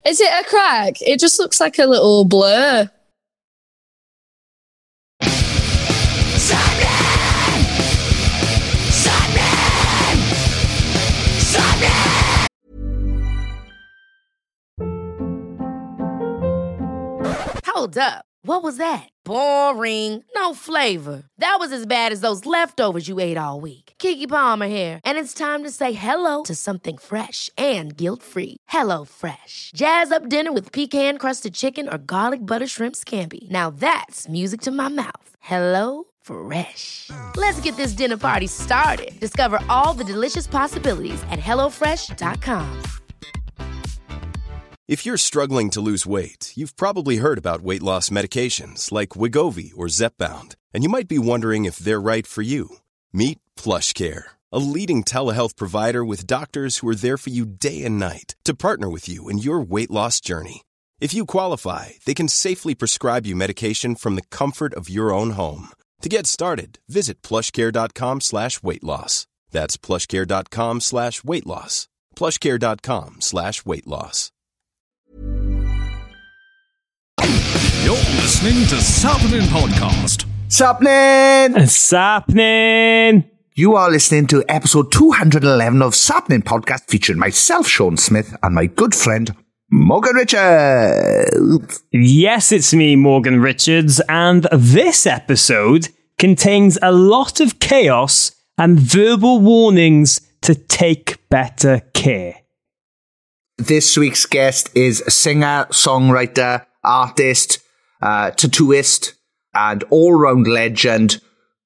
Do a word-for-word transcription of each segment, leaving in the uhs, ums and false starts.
Is it a crack? It just looks like a little blur. Hold up. What was that? Boring. No flavor. That was as bad as those leftovers you ate all week. Keke Palmer here. And it's time to say hello to something fresh and guilt-free. Hello Fresh. Jazz up dinner with pecan-crusted chicken or garlic butter shrimp scampi. Now that's music to my mouth. Hello Fresh. Let's get this dinner party started. Discover all the delicious possibilities at hello fresh dot com. If you're struggling to lose weight, you've probably heard about weight loss medications like Wegovy or Zepbound, and you might be wondering if they're right for you. Meet PlushCare, a leading telehealth provider with doctors who are there for you day and night to partner with you in your weight loss journey. If you qualify, they can safely prescribe you medication from the comfort of your own home. To get started, visit plushcare.com slash weight loss. That's plushcare.com slash weight loss. plushcare.com slash weight loss. You're listening to Sapnin Podcast. Sapnin! Sapnin! You are listening to episode two hundred eleven of Sapnin Podcast, featuring myself, Sean Smith, and my good friend, Morgan Richards. Yes, it's me, Morgan Richards, and this episode contains a lot of chaos and verbal warnings to take better care. This week's guest is a singer, songwriter, artist, uh, tattooist, and all-round legend,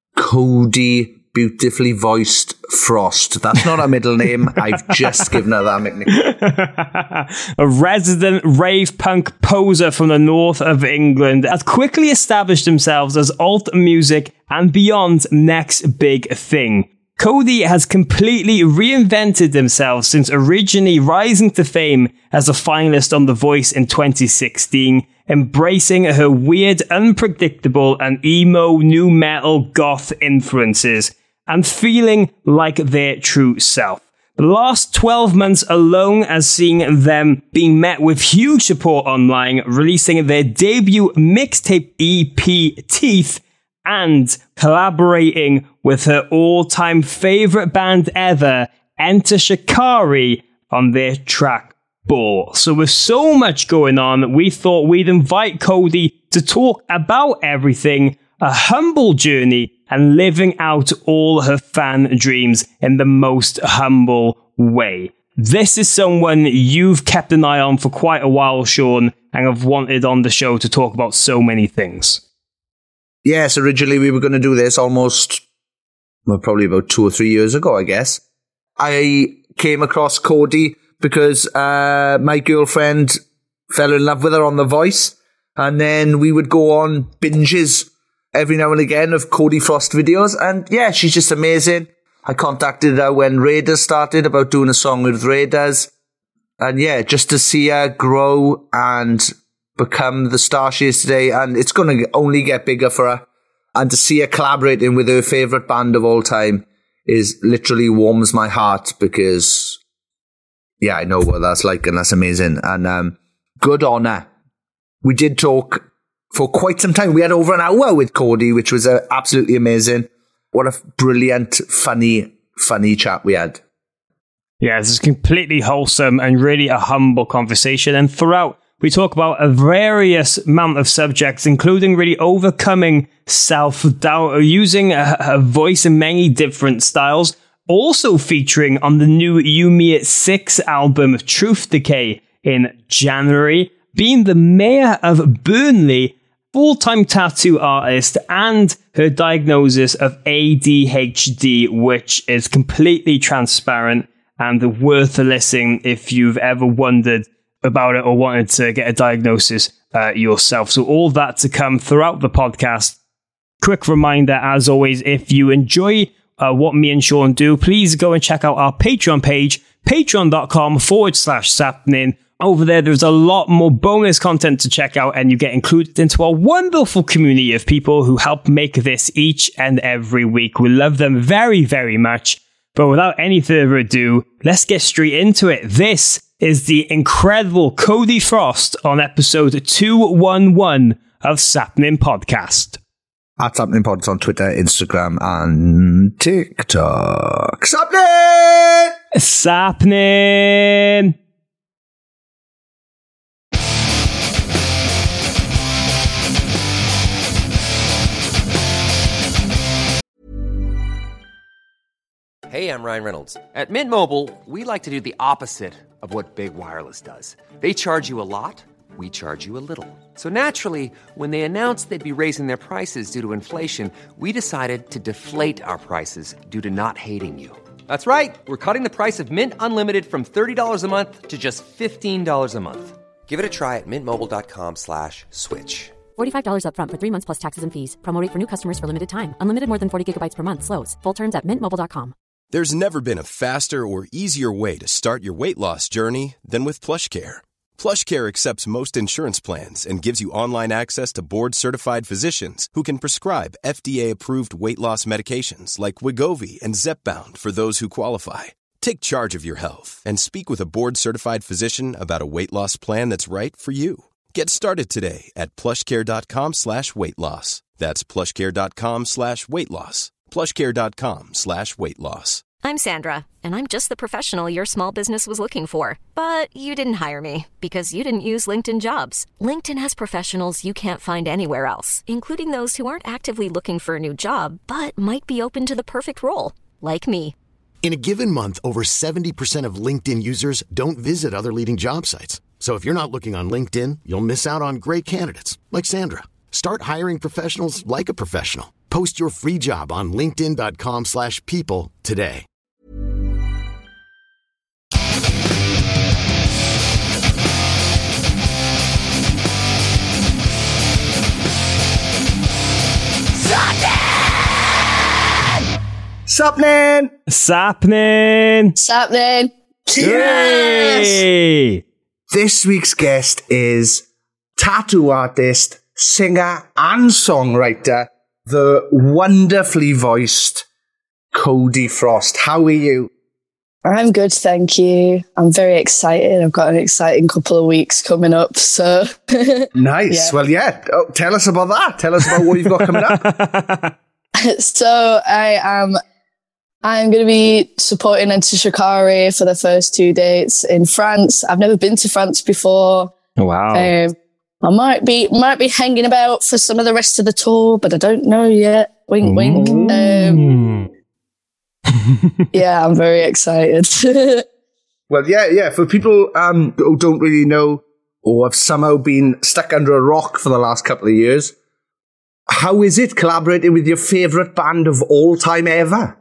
Cody Beautifully Voiced Frost. That's not her middle name. I've just given her that nickname. A resident rave punk poser from the north of England has quickly established themselves as alt music and beyond's next big thing. Cody has completely reinvented themselves since originally rising to fame as a finalist on The Voice in twenty sixteen, embracing her weird, unpredictable and emo new metal goth influences, and feeling like their true self. The last twelve months alone has seen them being met with huge support online, releasing their debut mixtape E P Teeth, and collaborating with her all-time favourite band ever, Enter Shikari, on their track Ball. So with so much going on, we thought we'd invite Cody to talk about everything, a humble journey, and living out all her fan dreams in the most humble way. This is someone you've kept an eye on for quite a while, Sean, and have wanted on the show to talk about so many things. Yes, originally we were going to do this almost, well, probably about two or three years ago, I guess. I came across Cody because uh, my girlfriend fell in love with her on The Voice, and then we would go on binges every now and again of Cody Frost videos, and yeah, she's just amazing. I contacted her when Raiders started about doing a song with Raiders, and yeah, just to see her grow and become the star she is today, and it's going to only get bigger for her, and to see her collaborating with her favourite band of all time is literally warms my heart, because yeah, I know what that's like, and that's amazing, and um, good on her. We did talk for quite some time. We had over an hour with Cody, which was uh, absolutely amazing. What a brilliant, funny, funny chat we had. Yeah, this is completely wholesome and really a humble conversation, and throughout we talk about a various amount of subjects, including really overcoming self-doubt, using a, a voice in many different styles, also featuring on the new Yumi at Six album, Truth Decay, in January, being the mayor of Burnley, full-time tattoo artist, and her diagnosis of A D H D, which is completely transparent and worth a listen if you've ever wondered about it or wanted to get a diagnosis uh, yourself. So all that to come throughout the podcast. Quick reminder, as always, if you enjoy uh, what me and Sean do, please go and check out our Patreon page, patreon.com forward slash sapnin. Over there, there's a lot more bonus content to check out, and you get included into a wonderful community of people who help make this each and every week. We love them very, very much. But without any further ado, let's get straight into it. This is the incredible Cody Frost on episode two eleven of Sapnin Podcast. At Sapnin Pods on Twitter, Instagram, and TikTok. Sapnin! Sapnin! Hey, I'm Ryan Reynolds. At Mint Mobile, we like to do the opposite of what Big Wireless does. They charge you a lot, we charge you a little. So naturally, when they announced they'd be raising their prices due to inflation, we decided to deflate our prices due to not hating you. That's right. We're cutting the price of Mint Unlimited from thirty dollars a month to just fifteen dollars a month. Give it a try at mintmobile.com slash switch. forty-five dollars up front for three months plus taxes and fees. Promo rate for new customers for limited time. Unlimited more than forty gigabytes per month. Slows full terms at mint mobile dot com. There's never been a faster or easier way to start your weight loss journey than with PlushCare. PlushCare accepts most insurance plans and gives you online access to board-certified physicians who can prescribe F D A-approved weight loss medications like Wegovy and Zepbound for those who qualify. Take charge of your health and speak with a board-certified physician about a weight loss plan that's right for you. Get started today at plushcare.com slash weight loss. That's plushcare.com slash weight loss. plushcare.com slash weight loss. I'm Sandra, and I'm just the professional your small business was looking for. But you didn't hire me because you didn't use LinkedIn Jobs. LinkedIn has professionals you can't find anywhere else, including those who aren't actively looking for a new job, but might be open to the perfect role, like me. In a given month, over seventy percent of LinkedIn users don't visit other leading job sites. So if you're not looking on LinkedIn, you'll miss out on great candidates like Sandra. Start hiring professionals like a professional. Post your free job on linkedin.com slash people today. Sapnin! Sapnin! Sapnin! Yay! This week's guest is tattoo artist, singer, and songwriter, the wonderfully voiced Cody Frost. How are you? I'm good, thank you. I'm very excited. I've got an exciting couple of weeks coming up, so... Nice. Yeah. Well, yeah. Oh, tell us about that. Tell us about what you've got coming up. So I am... I'm going to be supporting Enter Shikari for the first two dates in France. I've never been to France before. Wow. Um, I might be might be hanging about for some of the rest of the tour, but I don't know yet. Wink, wink. Um, yeah, I'm very excited. Well, yeah, yeah. For people um, who don't really know or have somehow been stuck under a rock for the last couple of years, how is it collaborating with your favourite band of all time ever?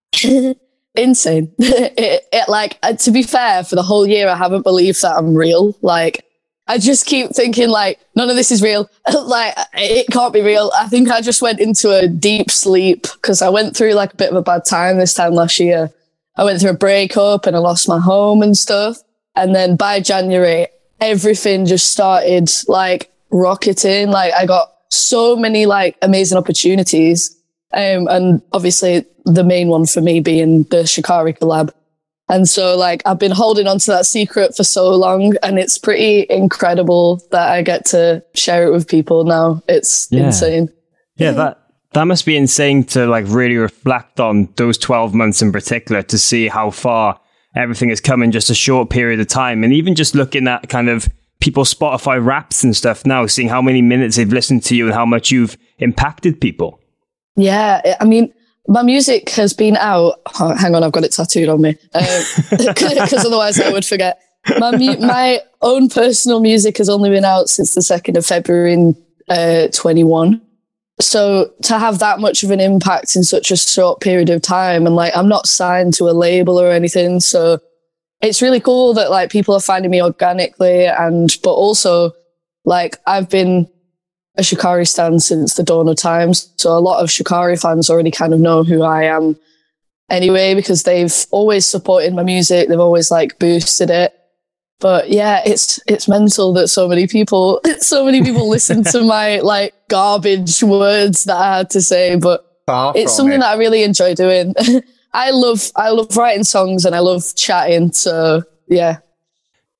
Insane. it, it, like, uh, to be fair, for the whole year, I haven't believed that I'm real. Like, I just keep thinking, like, none of this is real. Like, it can't be real. I think I just went into a deep sleep because I went through, like, a bit of a bad time this time last year. I went through a breakup and I lost my home and stuff. And then by January, everything just started, like, rocketing. Like, I got so many, like, amazing opportunities. Um, and obviously the main one for me being the Shikari collab. And so, like, I've been holding on to that secret for so long, and it's pretty incredible that I get to share it with people now. It's yeah. insane. Yeah, that that must be insane to, like, really reflect on those twelve months in particular to see how far everything has come in just a short period of time. And even just looking at kind of people's Spotify raps and stuff now, seeing how many minutes they've listened to you and how much you've impacted people. Yeah, I mean, my music has been out. Oh, hang on, I've got it tattooed on me. Because um, otherwise I would forget. My mu- my own personal music has only been out since the second of February in uh, twenty-one. So to have that much of an impact in such a short period of time, and, like, I'm not signed to a label or anything. So it's really cool that, like, people are finding me organically, and but also, like, I've been a Shikari stan since the dawn of times. So a lot of Shikari fans already kind of know who I am anyway, because they've always supported my music. They've always, like, boosted it. But yeah, it's, it's mental that so many people, so many people listen to my, like, garbage words that I had to say, but Far it's something it. that I really enjoy doing. I love, I love writing songs and I love chatting. So yeah.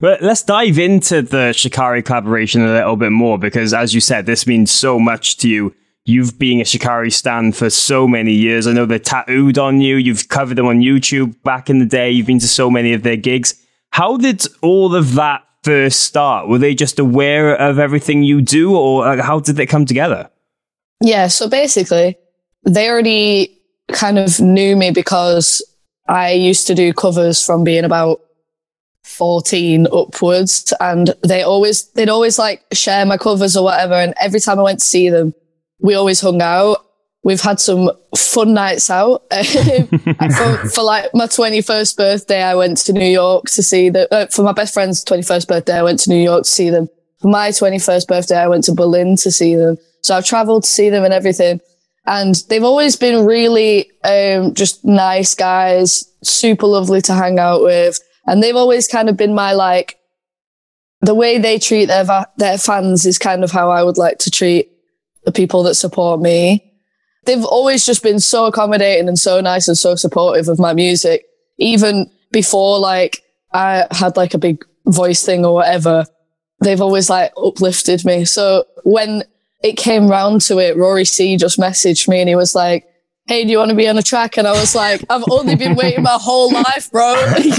But let's dive into the Shikari collaboration a little bit more, because as you said, this means so much to you. You've been a Shikari stan for so many years. I know they're tattooed on you. You've covered them on YouTube back in the day. You've been to so many of their gigs. How did all of that first start? Were they just aware of everything you do, or how did they come together? Yeah, so basically, they already kind of knew me because I used to do covers from being about fourteen upwards, and they always, they'd always like share my covers or whatever. And every time I went to see them, we always hung out. We've had some fun nights out. for, for like my twenty-first birthday, I went to New York to see the, uh, for my best friend's twenty-first birthday, I went to New York to see them. For my twenty-first birthday, I went to Berlin to see them. So I've traveled to see them and everything. And they've always been really, um, just nice guys, super lovely to hang out with. And they've always kind of been my, like, the way they treat their, va- their fans is kind of how I would like to treat the people that support me. They've always just been so accommodating and so nice and so supportive of my music. Even before, like, I had like a big voice thing or whatever, they've always like uplifted me. So when it came round to it, Rory C just messaged me and he was like, hey, do you want to be on a track? And I was like, I've only been waiting my whole life, bro.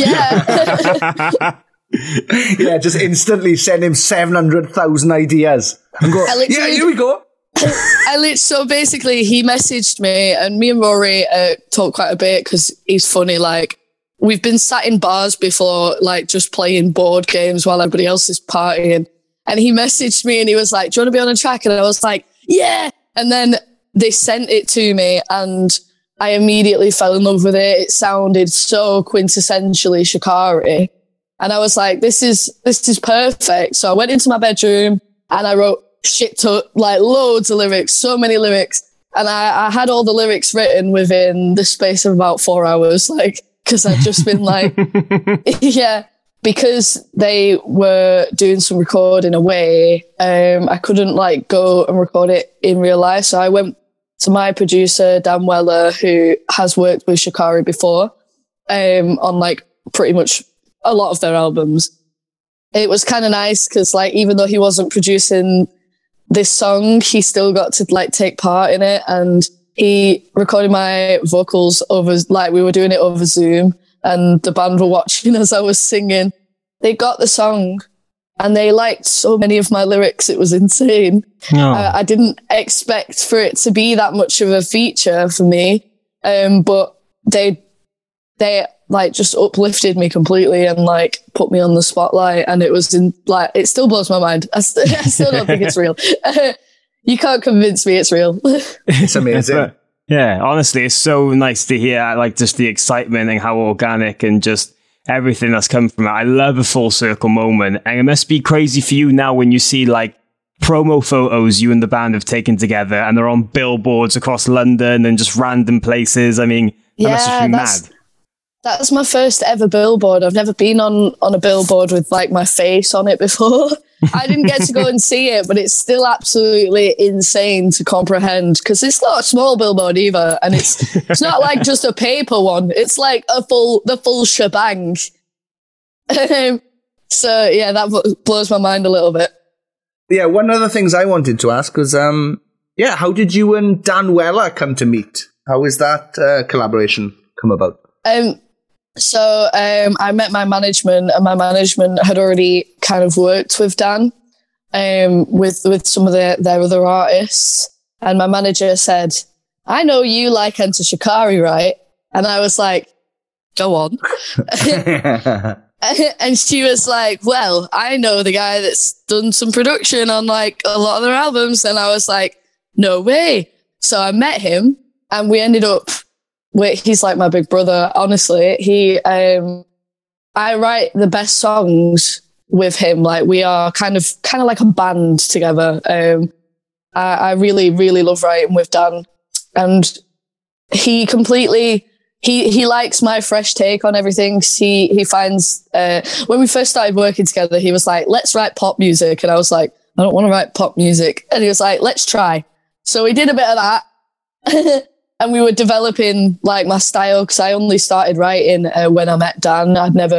Yeah. Yeah, just instantly send him seven hundred thousand ideas. And go, yeah, here we go. I lit so basically he messaged me and me and Rory uh, talk quite a bit because he's funny. Like, we've been sat in bars before, like just playing board games while everybody else is partying. And he messaged me and he was like, do you want to be on a track? And I was like, yeah. And then they sent it to me and I immediately fell in love with it. It sounded so quintessentially Shikari. And I was like, this is, this is perfect. So I went into my bedroom and I wrote shit to like loads of lyrics, so many lyrics. And I, I had all the lyrics written within the space of about four hours, like, cause I'd just been like, yeah, because they were doing some recording away. Um, I couldn't like go and record it in real life. So I went to my producer, Dan Weller, who has worked with Shikari before, um, on like pretty much a lot of their albums. It was kind of nice because like, even though he wasn't producing this song, he still got to like take part in it, and he recorded my vocals over, like we were doing it over Zoom, and the band were watching as I was singing. They got the song and they liked so many of my lyrics. It was insane. Oh. Uh, I didn't expect for it to be that much of a feature for me. Um, but they, they like just uplifted me completely and like put me on the spotlight. And it was in like, it still blows my mind. I, st- I still don't think it's real. You can't convince me it's real. It's amazing. Yeah, honestly, it's so nice to hear like just the excitement and how organic and just everything that's come from it. I love a full circle moment. And it must be crazy for you now when you see like promo photos you and the band have taken together and they're on billboards across London and just random places. I mean, that yeah, must have been that's, mad. That's my first ever billboard. I've never been on, on a billboard with like my face on it before. I didn't get to go and see it, but it's still absolutely insane to comprehend because it's not a small billboard either. And it's it's not like just a paper one. It's like a full, the full shebang. Um, so yeah, that blows my mind a little bit. Yeah, one of the things I wanted to ask was, um, yeah, how did you and Dan Weller come to meet? How is that uh, collaboration come about? Um, So um, I met my management, and my management had already kind of worked with Dan um, with with some of their, their other artists. And my manager said, I know you like Enter Shikari, right? And I was like, go on. And she was like, well, I know the guy that's done some production on like a lot of their albums. And I was like, no way. So I met him and we ended up, he's like my big brother, honestly. He, um, I write the best songs with him. Like we are kind of, kind of like a band together. Um, I, I really, really love writing with Dan, and he completely, he, he likes my fresh take on everything. He, he finds, uh, when we first started working together, he was like, let's write pop music. And I was like, I don't want to write pop music. And he was like, let's try. So we did a bit of that. And we were developing like my style because I only started writing uh, when I met Dan. I'd never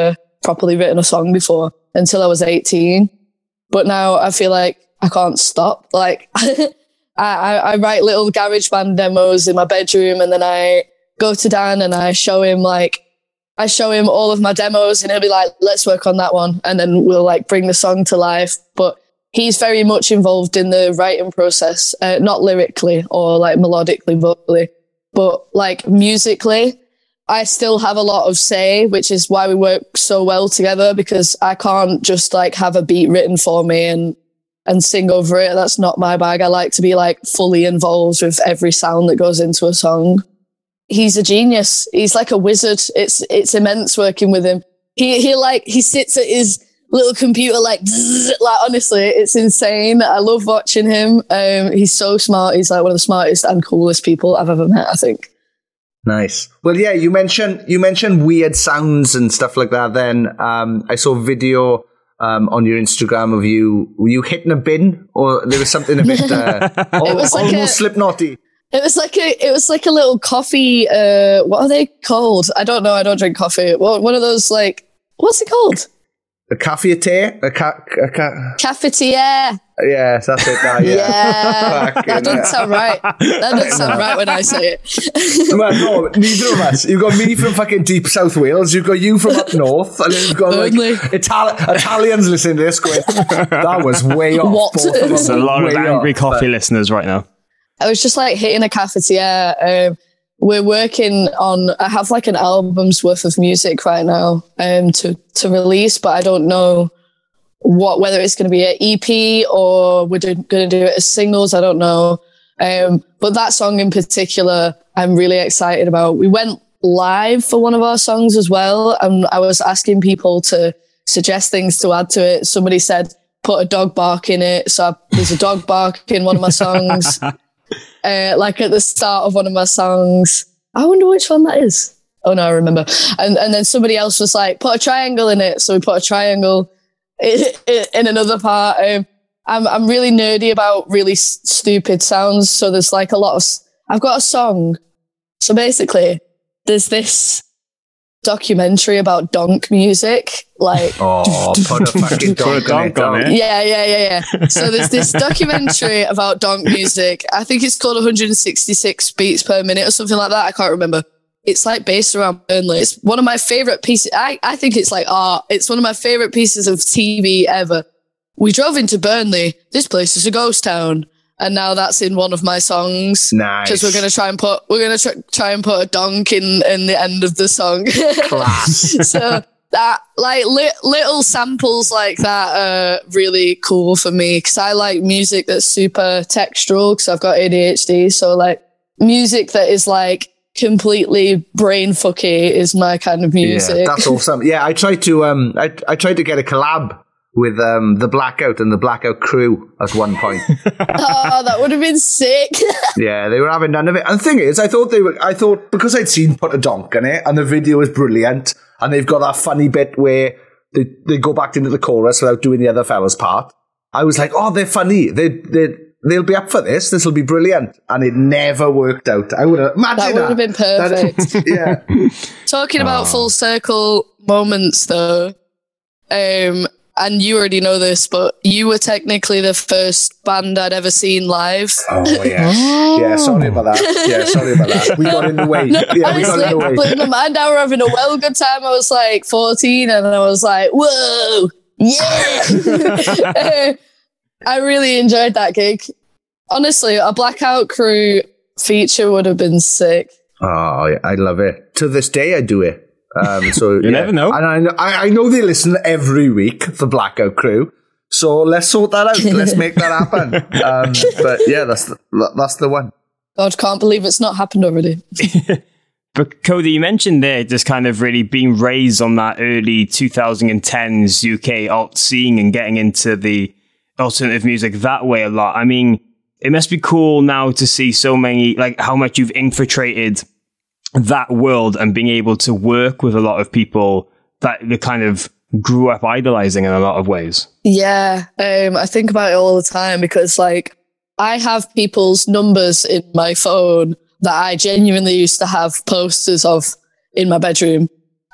properly written a song before until I was eighteen. But now I feel like I can't stop. Like I, I, I write little GarageBand demos in my bedroom, and then I go to Dan and I show him like, I show him all of my demos, and he'll be like, let's work on that one. And then we'll like bring the song to life. But he's very much involved in the writing process, uh, not lyrically or like melodically, vocally, but like musically. I still have a lot of say, which is why we work so well together, because I can't just like have a beat written for me and, and sing over it. That's not my bag. I like to be like fully involved with every sound that goes into a song. He's a genius. He's like a wizard. It's, it's immense working with him. He, he like, he sits at his little computer, like, zzz, like, honestly, it's insane. I love watching him. Um, he's so smart. He's like one of the smartest and coolest people I've ever met, I think. Nice. Well, yeah, you mentioned you mentioned weird sounds and stuff like that. Then um, I saw a video um, on your Instagram of you. Were you hitting a bin, or there was something a bit uh, al- was like almost a- Slipknotty? It was like a, it was like a little coffee. Uh, what are they called? I don't know. I don't drink coffee. What, one of those like, what's it called? A cafetiere? A ca- a ca- Cafetiere. Yes, that's it. Now, yeah, Yeah, Fucking that doesn't hell. sound right. That doesn't sound right when I say it. Well, no, neither of us. You've got me from fucking deep South Wales. You've got you from up north, and then you've got like Only. Itali- Italians listening to this going, "That was way off." What? Both of them There's a lot of way angry off, coffee but- listeners right now. I was just like hitting a cafetiere. Um, we're working on, I have like an album's worth of music right now um, to, to release, but I don't know what, whether it's going to be an E P or we're going to do it as singles. I don't know. Um, but that song in particular, I'm really excited about. We went live for one of our songs as well. And I was asking people to suggest things to add to it. Somebody said, put a dog bark in it. So I, there's a dog bark in one of my songs. Uh, like at the start of one of my songs. I wonder which one that is. Oh no, I remember. And and then somebody else was like, put a triangle in it. So we put a triangle in, in another part. Um, I'm I'm really nerdy about really s- stupid sounds. So there's like a lot of, s- I've got a song. So basically there's this documentary about donk music. Like, Oh, put a fucking Put a donk, donk on it. yeah, yeah, yeah, yeah. So there's this documentary about donk music. I think it's called one hundred sixty-six beats per minute or something like that. I can't remember. It's like based around Burnley. It's one of my favorite pieces. I, I think it's like art. It's one of my favorite pieces of T V ever. We drove into Burnley. This place is a ghost town. And now that's in one of my songs. Nice. Because we're going to try and put, we're going to tr- try and put a donk in, in the end of the song. Class. So that, like, li- little samples like that are really cool for me, because I like music that's super textural, because I've got A D H D. So, like, music that is, like, completely brain fucky is my kind of music. Yeah, that's awesome. Yeah, I tried to um, I I tried to get a collab with um the Blackout and the Blackout Crew at one point. Oh, that would have been sick. Yeah, they were having none of it. And the thing is, I thought they were. I thought because I'd seen Put a Donk on it, and the video is brilliant, and they've got that funny bit where they they go back into the chorus without doing the other fella's part. I was like, oh, they're funny. They they. They'll be up for this. This will be brilliant. And it never worked out. I would have imagine That would have been perfect. That- yeah. Talking about full circle moments, though, um, and you already know this, but you were technically the first band I'd ever seen live. Oh, yeah. Yeah, sorry about that. Yeah, sorry about that. We got in the way. No, yeah, we got honestly, in the way. but in my mind, I were having a well good time. I was like fourteen, and I was like, whoa, yeah. I really enjoyed that gig. Honestly, a Blackout Crew feature would have been sick. Oh, yeah, I love it. To this day, I do it. Um, so You yeah. never know. And I know, I, I know they listen every week, the Blackout Crew. So let's sort that out. Let's make that happen. Um, but yeah, that's the, that's the one. God, can't believe it's not happened already. But Cody, you mentioned there just kind of really being raised on that early twenty tens U K alt scene and getting into the alternative music that way a lot. I mean, it must be cool now to see so many, like how much you've infiltrated that world and being able to work with a lot of people that they kind of grew up idolizing in a lot of ways. Yeah, um, I think about it all the time, because like I have people's numbers in my phone that I genuinely used to have posters of in my bedroom.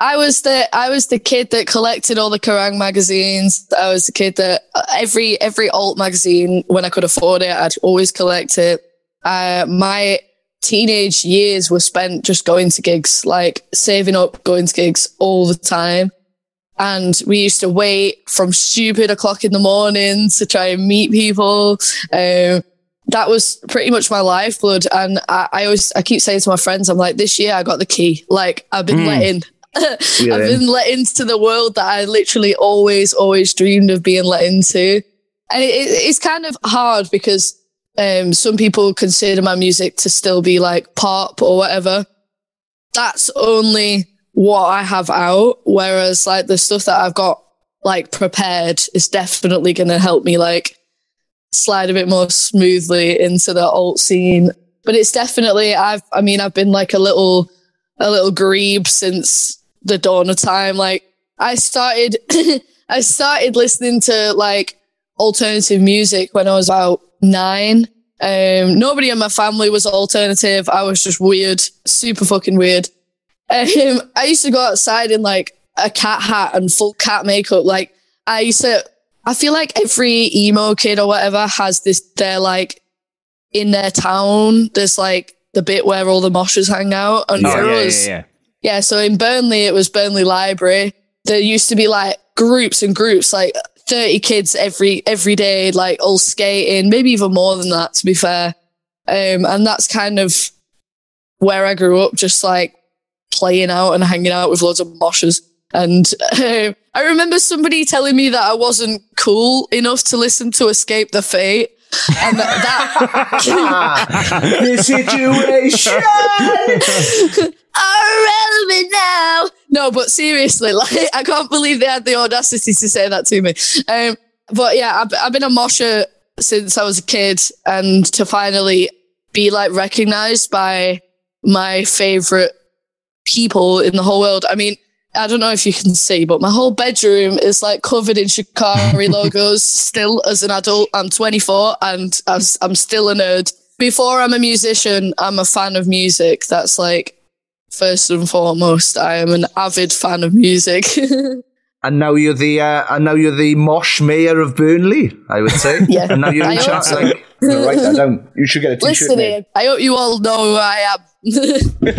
I was the I was the kid that collected all the Kerrang magazines. I was the kid that every every alt magazine, when I could afford it, I'd always collect it. Uh, my teenage years were spent just going to gigs, like saving up, going to gigs all the time. And we used to wait from stupid o'clock in the morning to try and meet people. Um, that was pretty much my lifeblood. And I, I always I keep saying to my friends, I'm like, this year I got the key. Like I've been mm. let in. Yeah, I've been let into the world that I literally always, always dreamed of being let into. And it, it, it's kind of hard because um, some people consider my music to still be like pop or whatever. That's only what I have out. Whereas like the stuff that I've got like prepared is definitely going to help me like slide a bit more smoothly into the alt scene. But it's definitely, I've, I mean, I've been like a little, a little grebe since the dawn of time. Like I started, I started listening to like alternative music when I was about nine. Um, nobody in my family was alternative. I was just weird, super fucking weird. Um, I used to go outside in like a cat hat and full cat makeup. Like I used to, I feel like every emo kid or whatever has this, they're like in their town. There's like the bit where all the moshers hang out. And oh, for yeah, us, yeah, yeah. yeah, so in Burnley, it was Burnley Library. There used to be like groups and groups, like thirty kids every every day, like all skating, maybe even more than that, to be fair. Um, and that's kind of where I grew up, just like playing out and hanging out with loads of moshers. And uh, I remember somebody telling me that I wasn't cool enough to listen to Escape the Fate. And that, that the situation irrelevant now. No, but seriously, like I can't believe they had the audacity to say that to me. Um, but yeah, I've, I've been a mosher since I was a kid, and to finally be like recognized by my favorite people in the whole world. I mean, I don't know if you can see, but my whole bedroom is like covered in Shikari logos still as an adult. I'm twenty-four and I'm, I'm still a nerd. Before I'm a musician, I'm a fan of music. That's like first and foremost. I am an avid fan of music. And now you're the uh, and now you're the mosh mayor of Burnley, I would say. Yeah. And now you're in charge. So. Like, no, write that down. You should get a t-shirt. Listen here, I hope you all know who I am. But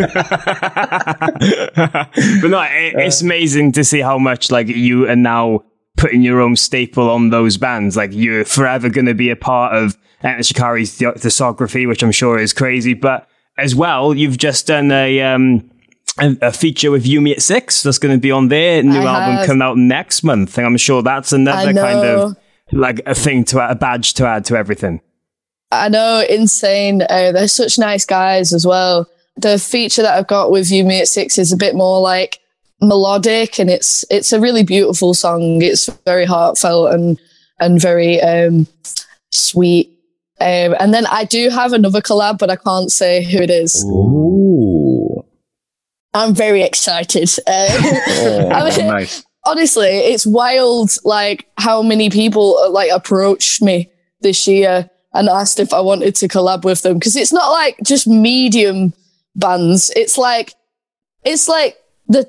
no, it, it's amazing to see how much like you are now putting your own staple on those bands. Like you're forever going to be a part of Enter Shikari's discography, which I'm sure is crazy. But as well, you've just done a um a, a feature with Yumi at Six that's going to be on their new I album have. coming out next month. And I'm sure that's another kind of like a thing to add, a badge to add to everything. I know, insane. Uh, they're such nice guys as well. The feature that I've got with Yumi at Six is a bit more like melodic, and it's it's a really beautiful song. It's very heartfelt and and very um, sweet. Um, and then I do have another collab, but I can't say who it is. Ooh. I'm very excited. Uh, Oh, I mean, nice. honestly, it's wild, like how many people uh, like approached me this year and asked if I wanted to collab with them, because it's not like just medium bands. It's like it's like the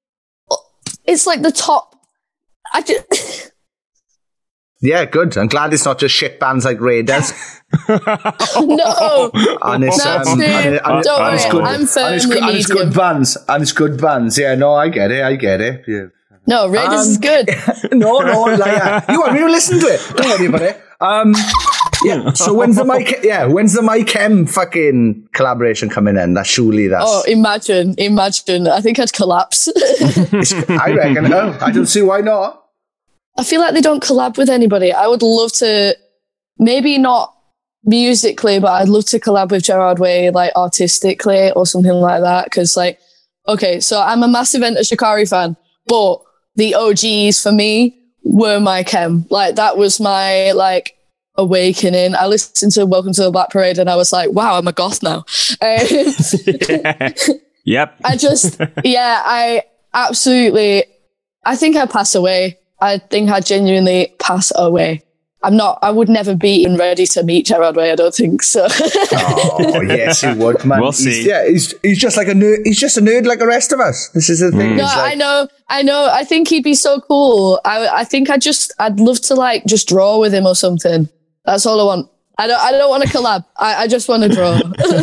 it's like the top. I just Yeah, good. I'm glad it's not just shit bands like Raiders. no, And it's, not um, true. and it- and it- Don't and it's worry, good- I'm and firmly it's, good- and it's medium. good bands. And it's good bands. Yeah, no, I get it. I get it. Yeah. No, Raiders Um, is good. no, no, like, uh, you want me to listen to it? Don't worry about it. Um, yeah. So when's the Mike? Yeah, when's the Mike M fucking collaboration coming in? That surely that's. Oh, imagine, imagine. I think I'd collapse. I reckon. Oh, I don't see why not. I feel like they don't collab with anybody. I would love to, maybe not musically, but I'd love to collab with Gerard Way, like artistically or something like that. Because, like, okay, so I'm a massive Enter Shikari fan, but the O Gs for me were Mike M. Like, that was my, like, awakening. I listened to Welcome to the Black Parade and I was like, wow, I'm a goth now. Um, Yep. I just, yeah, I absolutely, I think I pass away. I think I genuinely pass away I'm not, I would never be in ready to meet Gerard Way, I don't think so. Oh, yes, he would, man. We'll he's, see. Yeah, he's, he's just like a nerd. He's just a nerd like the rest of us. This is the thing. Mm. No, like, I know, I know. I think he'd be so cool. I, I think I just, I'd love to like just draw with him or something. That's all I want. I don't, I don't want to collab. I, I just want to draw.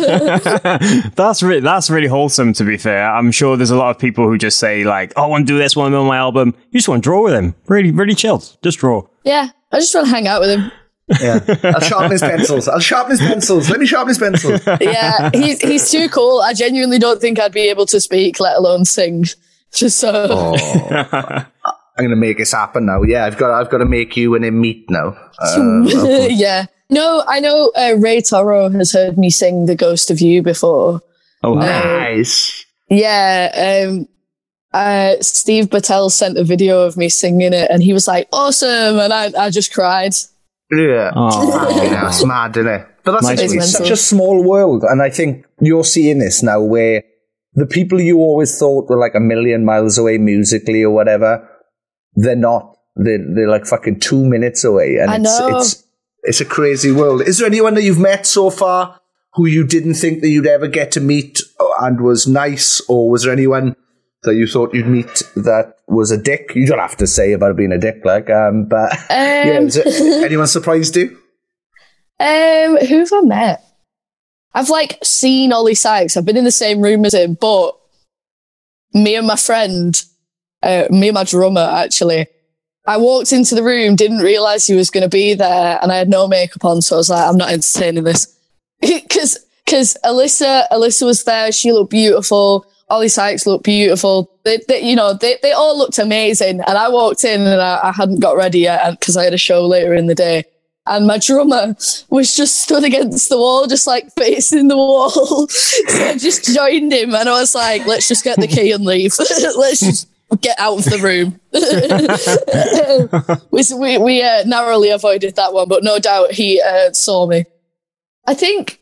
that's really, that's really wholesome, to be fair. I'm sure there's a lot of people who just say like, oh, I want to do this, want to do my album. You just want to draw with him. Really, really chilled. Just draw. Yeah, I just want to hang out with him. Yeah, I'll sharpen his pencils. I'll sharpen his pencils. Let me sharpen his pencils. Yeah, he's he's too cool. I genuinely don't think I'd be able to speak, let alone sing. Just so. Oh. I'm gonna make this happen now. Yeah, I've got I've got to make you and him meet now. Uh, yeah. No, I know uh, Ray Toro has heard me sing "The Ghost of You" before. Oh, um, nice. Yeah. Um, uh, Steve Battelle sent a video of me singing it, and he was like, "Awesome!" And I, I just cried. Yeah, oh. yeah, it's mad, isn't it? But that's Nice. it's, it's such a small world, and I think you're seeing this now, where the people you always thought were like a million miles away musically or whatever, they're not. They're they're like fucking two minutes away, and I it's know. it's it's a crazy world. Is there anyone that you've met so far who you didn't think that you'd ever get to meet and was nice, or was there anyone that you thought you'd meet that was a dick? You don't have to say about being a dick, like, um, but um, yeah, was it, anyone surprised you? Um, who have I met? I've like seen Ollie Sykes. I've been in the same room as him, but me and my friend, uh, me and my drummer, actually, I walked into the room, didn't realise he was going to be there, and I had no makeup on, so I was like, I'm not entertaining this. Because because Alyssa, Alyssa was there, she looked beautiful, Ollie Sykes looked beautiful, they, they, you know, they, they all looked amazing, and I walked in and I, I hadn't got ready yet because I had a show later in the day, and my drummer was just stood against the wall, just like facing the wall. So I just joined him, and I was like, let's just get the key and leave. Let's just get out of the room. we we, we uh, narrowly avoided that one, but no doubt he uh, saw me. I think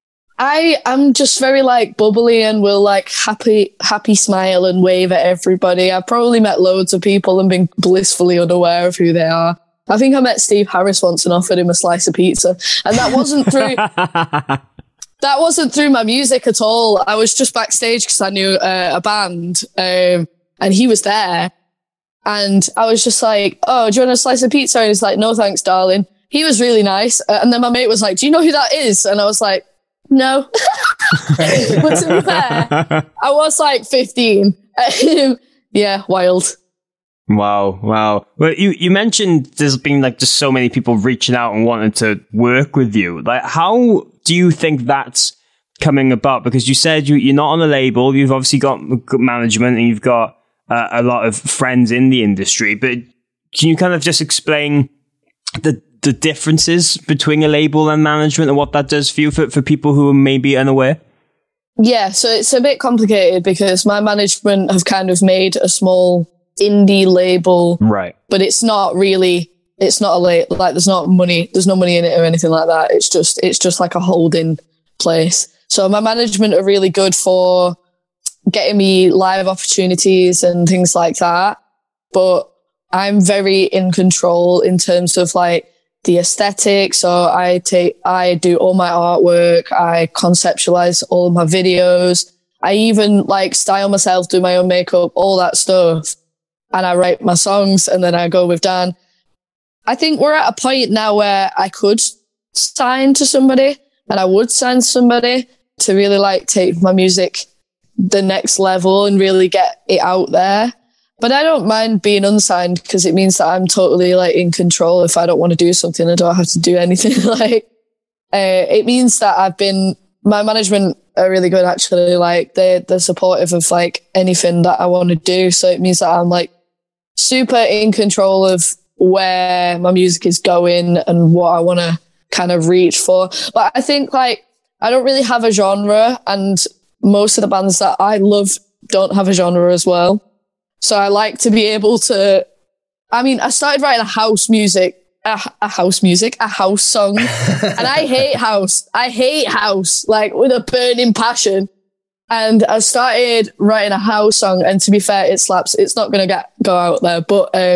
I am just very like bubbly and will like happy happy smile and wave at everybody. I've probably met loads of people and been blissfully unaware of who they are. I think I met Steve Harris once and offered him a slice of pizza, and that wasn't through that wasn't through my music at all. I was just backstage because I knew uh, a band. Um, And he was there, and I was just like, "Oh, do you want a slice of pizza?" And he's like, "No, thanks, darling." He was really nice, uh, and then my mate was like, "Do you know who that is?" And I was like, "No." But to be fair, I was like fifteen. Yeah, wild. Wow, wow. Well, you, you mentioned there's been like just so many people reaching out and wanting to work with you. Like, how do you think that's coming about? Because you said you, you're not on a label, you've obviously got good management and you've got uh, a lot of friends in the industry, but can you kind of just explain the the differences between a label and management and what that does for you, for, for people who are maybe unaware? Yeah, so it's a bit complicated because my management have kind of made a small indie label, right? But it's not really, it's not a la- like there's not money, there's no money in it or anything like that. It's just, it's just like a holding place. So my management are really good for getting me live opportunities and things like that. But I'm very in control in terms of like the aesthetics. So I take, I do all my artwork. I conceptualize all of my videos. I even like style myself, do my own makeup, all that stuff. And I write my songs and then I go with Dan. I think we're at a point now where I could sign to somebody and I would sign somebody to really like take my music the next level and really get it out there. But I don't mind being unsigned because it means that I'm totally like in control. If I don't want to do something, I don't have to do anything. Like, uh, it means that I've been, my management are really good actually. Like they, they're supportive of like anything that I want to do. So it means that I'm like super in control of where my music is going and what I want to kind of reach for. But I think like, I don't really have a genre, and most of the bands that I love don't have a genre as well. So I like to be able to, I mean, I started writing a house music, a, a house music, a house song, and I hate house. I hate house, like with a burning passion. And I started writing a house song, and to be fair, it slaps. It's not going to get go out there, but um,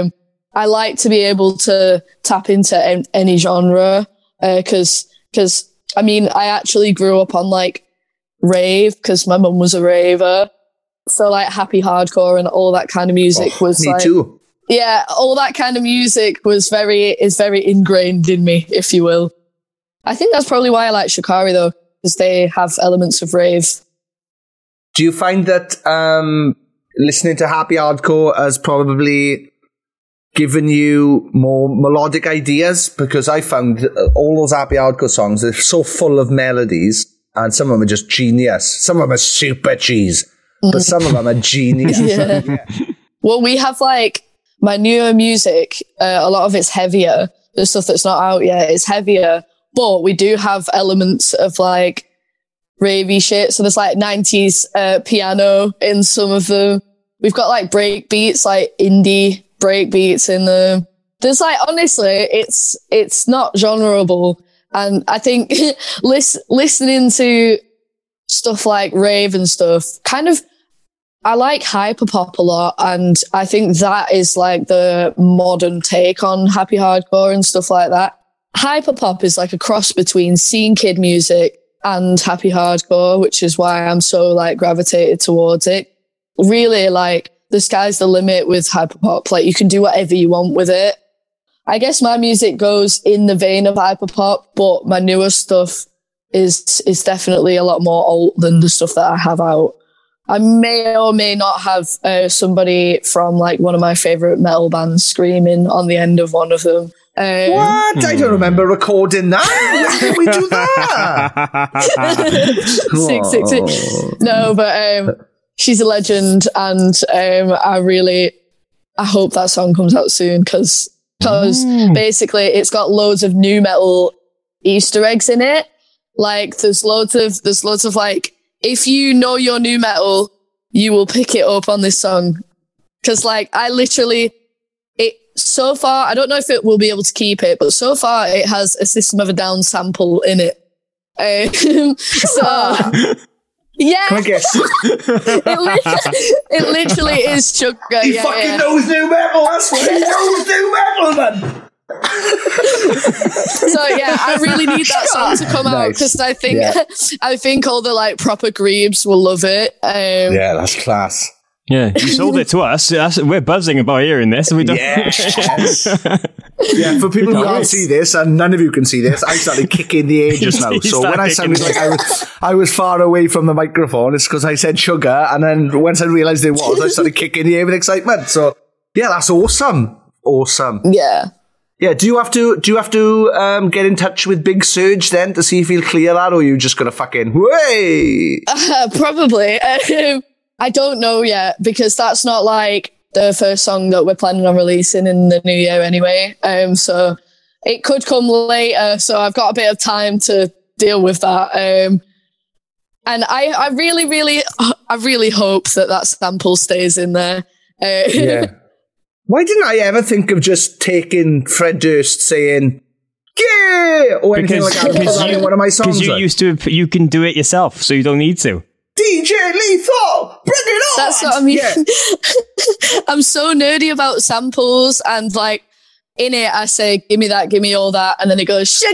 I like to be able to tap into en- any genre because, uh, because I mean, I actually grew up on like rave because my mum was a raver. So like happy hardcore and all that kind of music oh, was me like, too. Yeah, all that kind of music was very, is very ingrained in me, if you will. I think that's probably why I like Shikari though, because they have elements of rave. Do you find that um, listening to happy hardcore has probably given you more melodic ideas? Because I found all those happy hardcore songs, they're so full of melodies, and some of them are just genius. Some of them are super cheese, mm. but some of them are genius. yeah. yeah. Well, we have like my newer music, uh, a lot of it's heavier. The stuff that's not out yet is heavier, but we do have elements of like ravey shit. So there's like nineties uh, piano in some of them. We've got like break beats, like indie break beats in them. There's like, honestly, it's it's not genreable. And I think lis- listening to stuff like rave and stuff, kind of, I like hyperpop a lot. And I think that is like the modern take on happy hardcore and stuff like that. Hyperpop is like a cross between scene kid music and happy hardcore, which is why I'm so like gravitated towards it. Really, like, the sky's the limit with hyperpop. Like, you can do whatever you want with it. I guess my music goes in the vein of hyperpop, but my newer stuff is is definitely a lot more old than the stuff that I have out. I may or may not have uh, somebody from like one of my favorite metal bands screaming on the end of one of them. Um, what? I don't remember recording that. When did we do that? six, six, six. No, but um, she's a legend, and um, I really, I hope that song comes out soon because because mm. basically it's got loads of new metal Easter eggs in it. Like there's loads of there's loads of like, if you know your new metal, you will pick it up on this song. Because like I literally, it so far, I don't know if it will be able to keep it, but so far it has a System of a Down sample in it. Um, so. Yeah. Can I guess? it, li- it literally is sugar. He yeah, fucking yeah. knows new metal. That's what he knows new metal, man. So yeah, I really need that song to come nice. out because I think yeah. I think all the like proper greebs will love it. Um, yeah, that's class. Yeah, you sold it to us. That's, we're buzzing about hearing this. We don't. Yes. Yeah, for people who can't see this, and none of you can see this, I started kicking the air just now. So when I sounded like I was, I was far away from the microphone, it's because I said sugar, and then once I realised it was, I started kicking the air with excitement. So yeah, that's awesome. Awesome. Yeah. Yeah. Do you have to? Do you have to um, get in touch with Big Surge then to see if he'll clear that, or are you just gonna fucking way? Uh, probably. Um, I don't know yet because that's not like the first song that we're planning on releasing in the new year anyway. Um, so it could come later. So I've got a bit of time to deal with that. Um, and I, I really, really, I really hope that that sample stays in there. Uh, yeah. Why didn't I ever think of just taking Fred Durst saying, yeah, or anything because, like that? Because you, one of my songs. Because you used to, you can do it yourself, so you don't need to. D J Lethal, bring it on! That's what I mean. Yeah. I'm so nerdy about samples, and like in it, I say, "Give me that, give me all that," and then it goes sugar.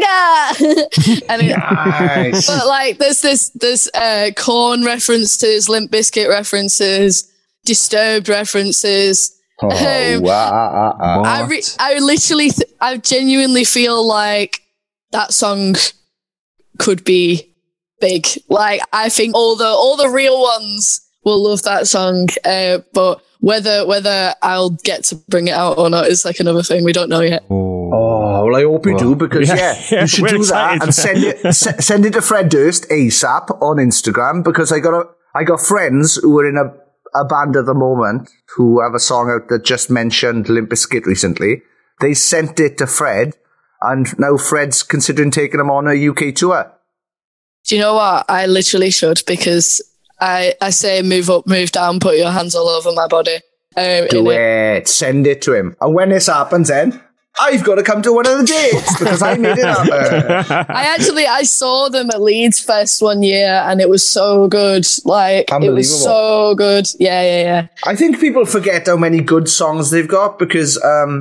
and it, nice. But like, there's this, there's uh, Korn references, Limp Bizkit references, Disturbed references. Oh, um, wow. I, re- I literally, th- I genuinely feel like that song could be big. Like, I think all the all the real ones will love that song, uh, but whether whether I'll get to bring it out or not is like another thing. We don't know yet. Oh, well, I hope you well, do because yeah, yeah you should do excited. that and send it s- send it to Fred Durst ASAP on Instagram because I got a I got friends who are in a a band at the moment who have a song out that just mentioned Limp Bizkit recently. They sent it to Fred, and now Fred's considering taking them on a U K tour. Do you know what? I literally should because I, I say move up, move down, put your hands all over my body. Um, Do it. it. Send it to him. And when this happens then, I've got to come to one of the dates because I made it happen. I actually, I saw them at Leeds Fest one year and it was so good. Like, it was so good. Yeah, yeah, yeah. I think people forget how many good songs they've got because um,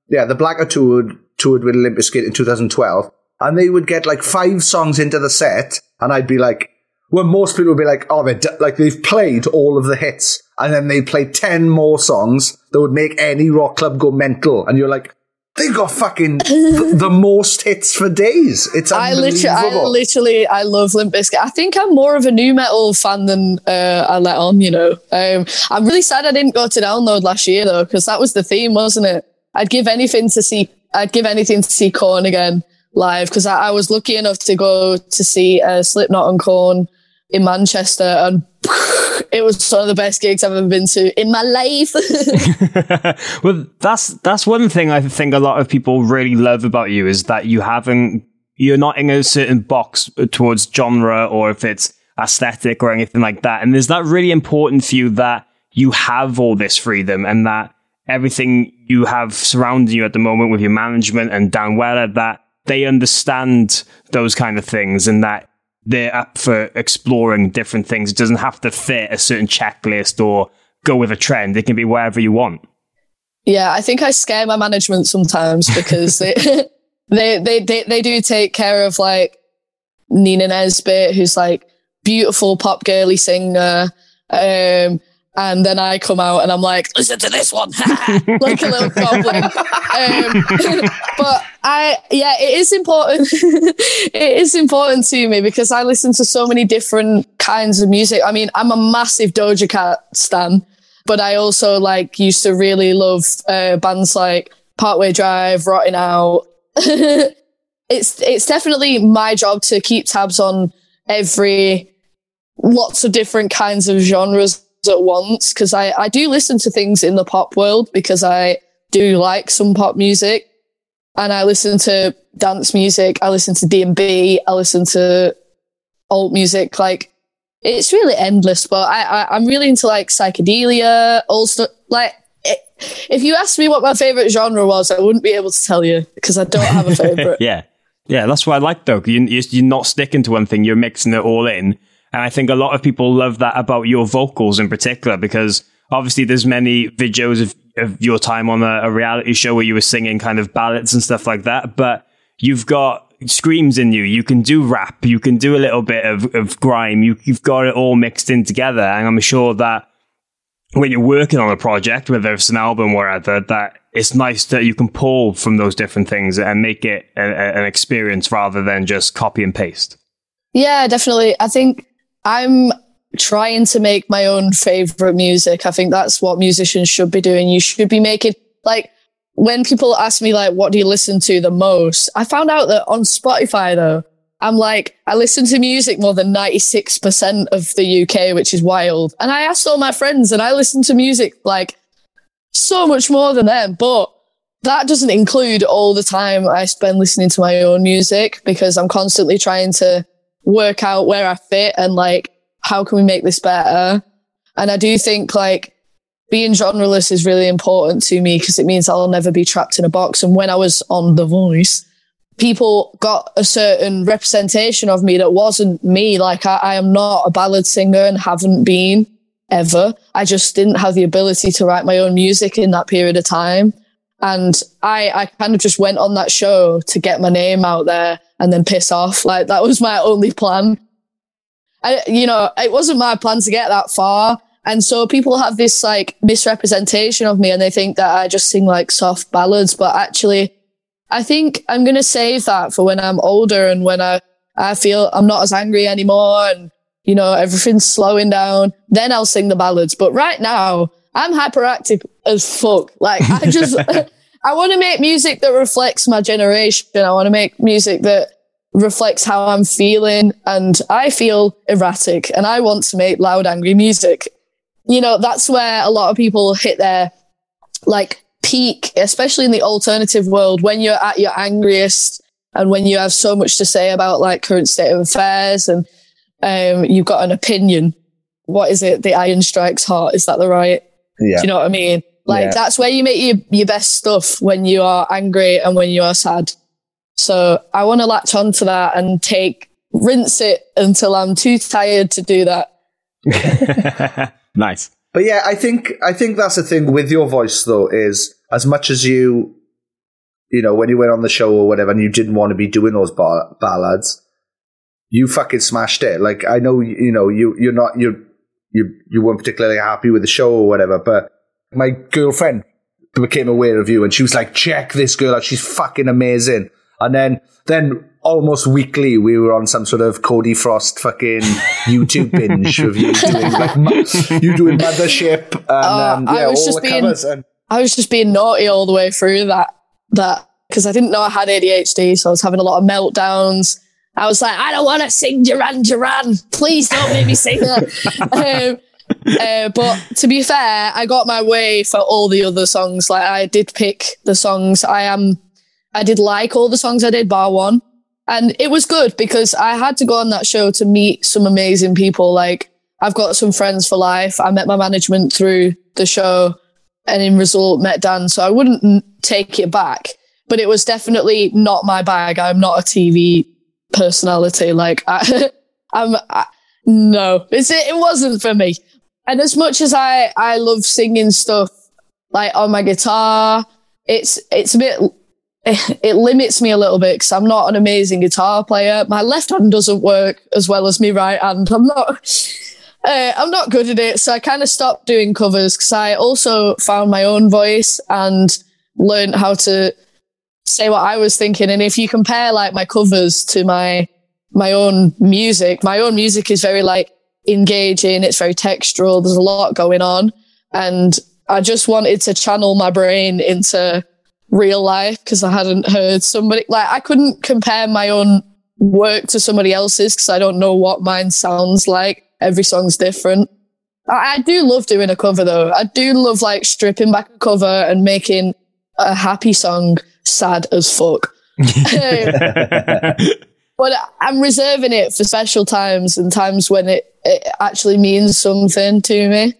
Yeah, the Blacker toured, toured with Limp Bizkit in two thousand twelve, and they would get like five songs into the set, and I'd be like, well, most people would be like, oh, they're d- like they've played all of the hits, and then they play ten more songs that would make any rock club go mental, and you're like, they've got fucking th- the most hits for days. It's I unbelievable. literally, I literally, I love Limp Bizkit. I think I'm more of a new metal fan than uh, I let on, you know. Um, I'm really sad I didn't go to Download last year, though, because that was the theme, wasn't it? I'd give anything to see, I'd give anything to see Korn again live, because I, I was lucky enough to go to see uh, Slipknot and Korn in Manchester, and it was one of the best gigs I've ever been to in my life. Well, that's that's one thing I think a lot of people really love about you, is that you haven't, you're not in a certain box towards genre or if it's aesthetic or anything like that. And is that really important for you, that you have all this freedom and that everything you have surrounding you at the moment with your management and Dan Weller, that they understand those kind of things and that they're up for exploring different things? It doesn't have to fit a certain checklist or go with a trend. It can be wherever you want. Yeah, I think I scare my management sometimes because they, they, they, they, they do take care of like Nina Nesbitt, who's like beautiful pop girly singer. Um, and then I come out and I'm like, listen to this one, like a little goblin. Um, but I, yeah, it is important. It is important to me because I listen to so many different kinds of music. I mean, I'm a massive Doja Cat stan, but I also like used to really love uh, bands like Parkway Drive, Rotting Out. it's it's definitely my job to keep tabs on every lots of different kinds of genres at once, because I, I do listen to things in the pop world because I do like some pop music, and I listen to dance music, I listen to D and B, I listen to alt music. Like, it's really endless, but I, I, I'm really into like psychedelia, also like it, if you asked me what my favorite genre was, I wouldn't be able to tell you because I don't have a favorite. yeah. Yeah, that's what I like though. You, you're not sticking to one thing, you're mixing it all in. And I think a lot of people love that about your vocals in particular, because obviously there's many videos of, of your time on a, a reality show where you were singing kind of ballads and stuff like that. But you've got screams in you. You can do rap. You can do a little bit of, of grime. You, you've got it all mixed in together. And I'm sure that when you're working on a project, whether it's an album or whatever, that it's nice that you can pull from those different things and make it a, a, an experience rather than just copy and paste. Yeah, definitely. I think I'm trying to make my own favorite music. I think that's what musicians should be doing. You should be making, like, when people ask me, like, what do you listen to the most? I found out that on Spotify, though, I'm like, I listen to music more than ninety-six percent of the U K, which is wild. And I asked all my friends and I listen to music, like, so much more than them. But that doesn't include all the time I spend listening to my own music, because I'm constantly trying to work out where I fit and like, how can we make this better? And I do think like being genreless is really important to me because it means I'll never be trapped in a box. And when I was on The Voice, people got a certain representation of me that wasn't me. Like I, I am not a ballad singer and haven't been ever. I just didn't have the ability to write my own music in that period of time. And I, I kind of just went on that show to get my name out there and then piss off. Like, that was my only plan. I, you know, it wasn't my plan to get that far. And so people have this, like, misrepresentation of me and they think that I just sing, like, soft ballads. But actually, I think I'm going to save that for when I'm older and when I, I feel I'm not as angry anymore and, you know, everything's slowing down. Then I'll sing the ballads. But right now, I'm hyperactive as fuck. Like, I just, I want to make music that reflects my generation. I want to make music that reflects how I'm feeling. And I feel erratic and I want to make loud, angry music. You know, that's where a lot of people hit their, like, peak, especially in the alternative world, when you're at your angriest and when you have so much to say about, like, current state of affairs and um, you've got an opinion. What is it? The iron strikes hard. Is that the right? Yeah. Do you know what I mean? Like, yeah. That's where you make your, your best stuff, when you are angry and when you are sad. So I want to latch on to that and take, rinse it until I'm too tired to do that. Nice. But yeah, I think, I think that's the thing with your voice though, is as much as you you know, when you went on the show or whatever and you didn't want to be doing those ba- ballads, you fucking smashed it. Like, I know, you know, you, you're not, you you you weren't particularly happy with the show or whatever, but my girlfriend became aware of you and she was like, check this girl out, she's fucking amazing. And then, then almost weekly, we were on some sort of Cody Frost fucking YouTube binge of you doing like you doing Mothership and uh, um, yeah, I was all just the being, covers. And I was just being naughty all the way through that that because I didn't know I had A D H D, so I was having a lot of meltdowns. I was like, I don't want to sing Duran Duran. Please don't make me sing that. um, uh, but to be fair, I got my way for all the other songs. Like I did pick the songs. I am. I did like all the songs I did, bar one. And it was good because I had to go on that show to meet some amazing people. Like, I've got some friends for life. I met my management through the show and in result met Dan. So I wouldn't take it back. But it was definitely not my bag. I'm not a T V personality. Like, I, I'm, I, no, it's, it wasn't for me. And as much as I, I love singing stuff like on my guitar, it's, it's a bit... it limits me a little bit because I'm not an amazing guitar player. My left hand doesn't work as well as my right hand. I'm not, uh, I'm not good at it. So I kind of stopped doing covers because I also found my own voice and learned how to say what I was thinking. And if you compare like my covers to my, my own music, my own music is very like engaging. It's very textural. There's a lot going on. And I just wanted to channel my brain into real life because I hadn't heard somebody like I couldn't compare my own work to somebody else's because I don't know what mine sounds like. Every song's different. I, I do love doing a cover though. I do love like stripping back a cover and making a happy song sad as fuck. But I'm reserving it for special times and times when it, it actually means something to me.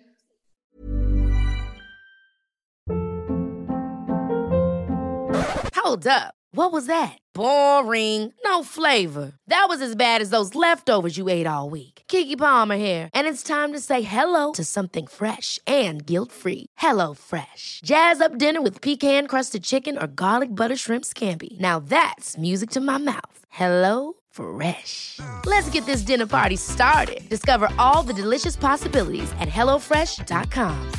Hold up. What was that? Boring. No flavor. That was as bad as those leftovers you ate all week. Keke Palmer here, and it's time to say hello to something fresh and guilt-free. Hello Fresh. Jazz up dinner with pecan-crusted chicken or garlic butter shrimp scampi. Now that's music to my mouth. Hello Fresh. Let's get this dinner party started. Discover all the delicious possibilities at hello fresh dot com.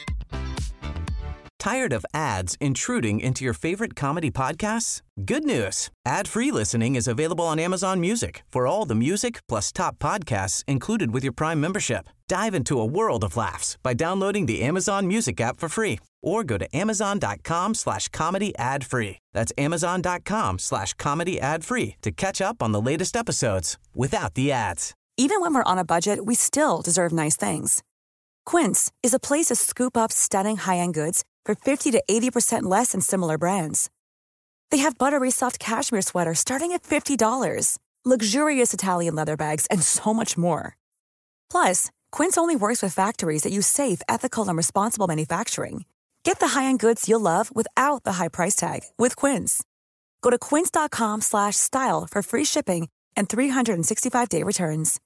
Tired of ads intruding into your favorite comedy podcasts? Good news. Ad-free listening is available on Amazon Music for all the music plus top podcasts included with your Prime membership. Dive into a world of laughs by downloading the Amazon Music app for free or go to amazon.com slash comedy ad free. That's amazon.com slash comedy ad free to catch up on the latest episodes without the ads. Even when we're on a budget, we still deserve nice things. Quince is a place to scoop up stunning high-end goods for fifty to eighty percent less than similar brands. They have buttery soft cashmere sweaters starting at fifty dollars, luxurious Italian leather bags, and so much more. Plus, Quince only works with factories that use safe, ethical, and responsible manufacturing. Get the high-end goods you'll love without the high price tag with Quince. Go to quince.com slash style for free shipping and three sixty-five day returns.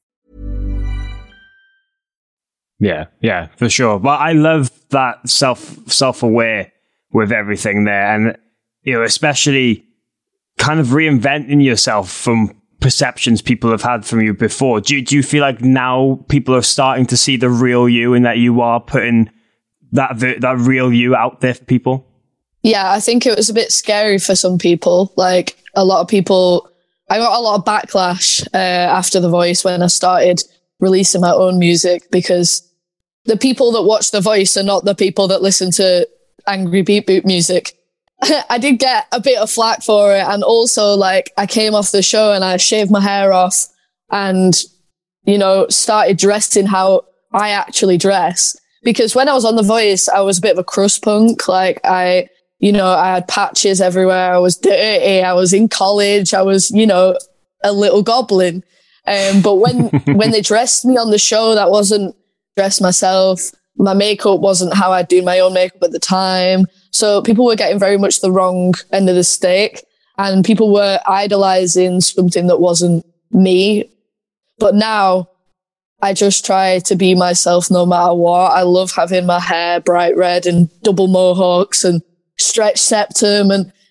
Yeah, yeah, for sure. But I love that self self-aware with everything there, and you know, especially kind of reinventing yourself from perceptions people have had from you before. Do, do you feel like now people are starting to see the real you, and that you are putting that that real you out there for people? Yeah, I think it was a bit scary for some people. Like a lot of people, I got a lot of backlash uh, after The Voice when I started releasing my own music, because the people that watch The Voice are not the people that listen to angry beat boot music. I did get a bit of flack for it. And also, like, I came off the show and I shaved my hair off and, you know, started dressing how I actually dress. Because when I was on The Voice, I was a bit of a crust punk. Like, I, you know, I had patches everywhere. I was dirty. I was in college. I was, you know, a little goblin. Um, but when, when they dressed me on the show, that wasn't dress myself. My makeup wasn't how I'd do my own makeup at the time. So people were getting very much the wrong end of the stick, and people were idolizing something that wasn't me. But now I just try to be myself no matter what. I love having my hair bright red and double mohawks and stretch septum. And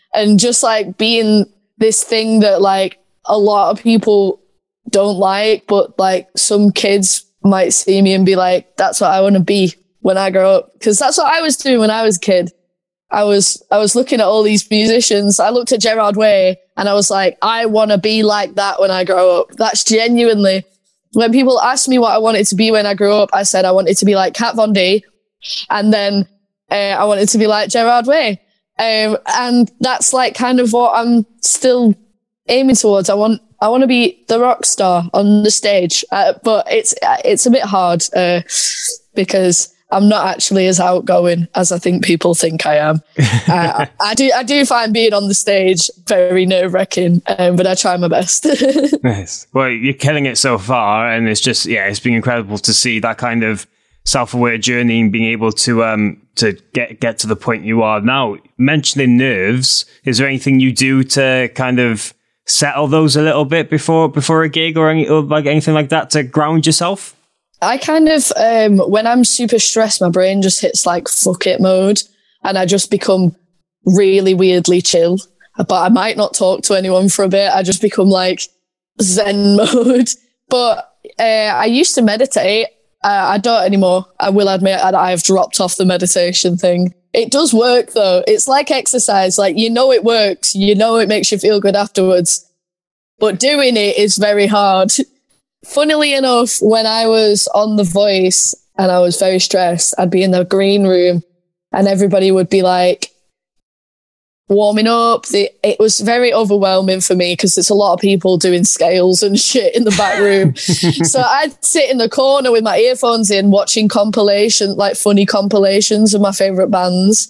and just like being this thing that like a lot of people don't like, but like some kids might see me and be like, that's what I want to be when I grow up. Because that's what I was doing when I was a kid. I was I was looking at all these musicians. I looked at Gerard Way and I was like, I want to be like that when I grow up. That's genuinely, when people asked me what I wanted to be when I grew up, I said I wanted to be like Kat Von D, and then uh, I wanted to be like Gerard Way. Um, and that's like kind of what I'm still aiming towards. I want I want to be the rock star on the stage, uh, but it's it's a bit hard uh, because I'm not actually as outgoing as I think people think I am. uh, I do I do find being on the stage very nerve-wracking, um, but I try my best. Nice. Well, you're killing it so far, and it's just, yeah, it's been incredible to see that kind of self-aware journey and being able to um to get get to the point you are now. Mentioning nerves, is there anything you do to kind of settle those a little bit before before a gig or, any, or like anything like that to ground yourself? I kind of, um, when I'm super stressed, my brain just hits like fuck it mode and I just become really weirdly chill. But I might not talk to anyone for a bit. I just become like Zen mode. But uh, I used to meditate. Uh, I don't anymore. I will admit I've dropped off the meditation thing. It does work though. It's like exercise. Like, you know it works. You know it makes you feel good afterwards. But doing it is very hard. Funnily enough, when I was on The Voice and I was very stressed, I'd be in the green room and everybody would be like warming up. The, it was very overwhelming for me because there's a lot of people doing scales and shit in the back room. So I'd sit in the corner with my earphones in watching compilation, like funny compilations of my favourite bands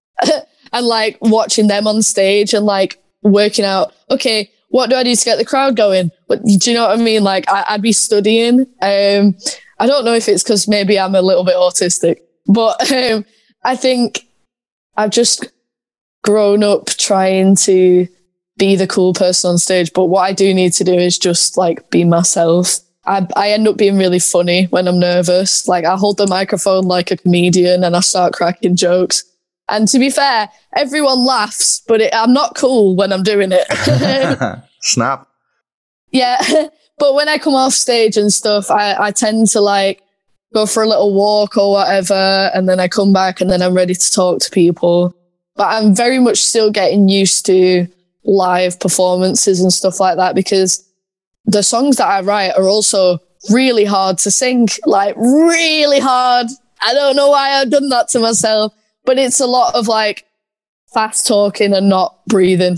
and like watching them on stage and like working out, okay, what do I do to get the crowd going? But do you know what I mean? Like I, I'd be studying. Um, I don't know if it's because maybe I'm a little bit autistic, but um, I think I've just grown up trying to be the cool person on stage. But what I do need to do is just like be myself. I, I end up being really funny when I'm nervous. Like I hold the microphone like a comedian and I start cracking jokes. And to be fair, everyone laughs, but it, I'm not cool when I'm doing it. Snap. Yeah. But when I come off stage and stuff, I, I tend to like go for a little walk or whatever. And then I come back and then I'm ready to talk to people. But I'm very much still getting used to live performances and stuff like that because the songs that I write are also really hard to sing, like really hard. I don't know why I've done that to myself. But it's a lot of like fast talking and not breathing.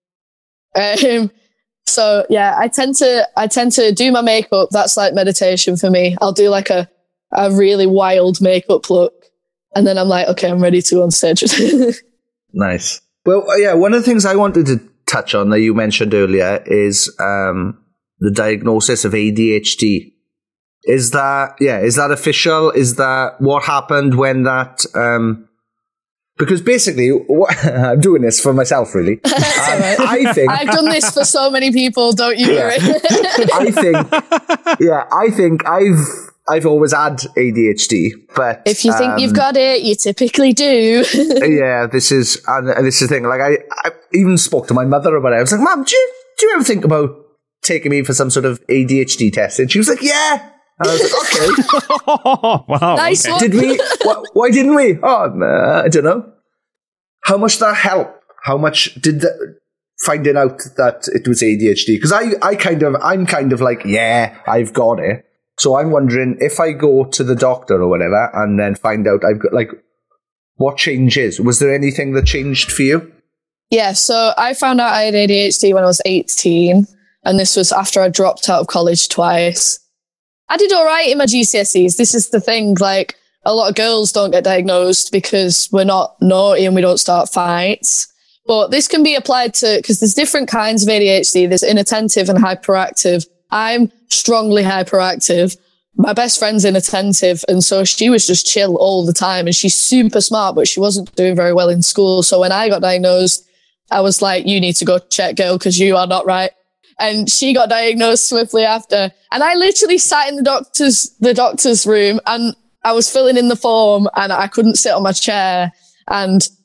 Um, so yeah, I tend to I tend to do my makeup. That's like meditation for me. I'll do like a a really wild makeup look, and then I'm like, okay, I'm ready to go on stage. Nice. Well, yeah, one of the things I wanted to touch on that you mentioned earlier is um, the diagnosis of A D H D. Is that yeah? Is that official? Is that what happened when that? Um, Because basically, what, I'm doing this for myself, really. Um, I think I've done this for so many people. Don't you yeah. worry. I think, yeah, I think I've I've always had A D H D, but if you think um, you've got it, you typically do. Yeah, this is and this is the thing. Like I, I even spoke to my mother about it. I was like, "Mom, do you do you ever think about taking me for some sort of A D H D test?" And she was like, "Yeah." And I was like, okay. Wow. Nice okay. one. Did we? Why, why didn't we? Oh, uh, I don't know. How much did that help? How much did that, finding out that it was A D H D? Because I, I kind of, I'm kind of like, yeah, I've got it. So I'm wondering if I go to the doctor or whatever and then find out I've got, like, what changes? Was there anything that changed for you? Yeah, so I found out I had A D H D when I was eighteen, and this was after I dropped out of college twice. I did all right in my G C S Es. This is the thing, like, a lot of girls don't get diagnosed because we're not naughty and we don't start fights. But this can be applied to, because there's different kinds of A D H D. There's inattentive and hyperactive. I'm strongly hyperactive. My best friend's inattentive, and so she was just chill all the time, and she's super smart, but she wasn't doing very well in school. So when I got diagnosed, I was like, you need to go check, girl, because you are not right. And she got diagnosed swiftly after. And I literally sat in the doctor's the doctor's room and I was filling in the form and I couldn't sit on my chair. And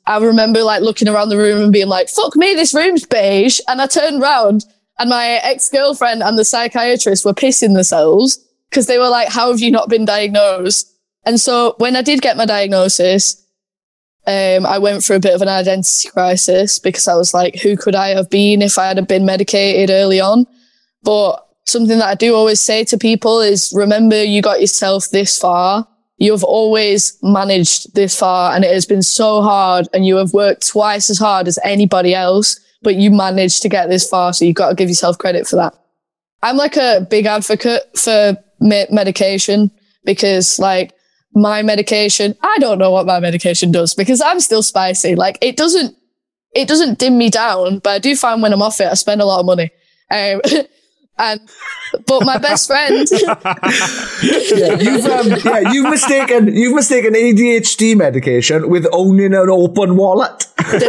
I remember like looking around the room and being like, fuck me, this room's beige. And I turned around and my ex-girlfriend and the psychiatrist were pissing themselves because they were like, how have you not been diagnosed? And so when I did get my diagnosis, um, I went through a bit of an identity crisis because I was like, who could I have been if I had been medicated early on? But something that I do always say to people is, remember, you got yourself this far. You've always managed this far and it has been so hard and you have worked twice as hard as anybody else, but you managed to get this far. So you've got to give yourself credit for that. I'm like a big advocate for me- medication because like my medication, I don't know what my medication does because I'm still spicy. Like it doesn't, it doesn't dim me down, but I do find when I'm off it, I spend a lot of money. Um, And, but my best friend, yeah, you've um, yeah, you've mistaken you've mistaken A D H D medication with owning an open wallet.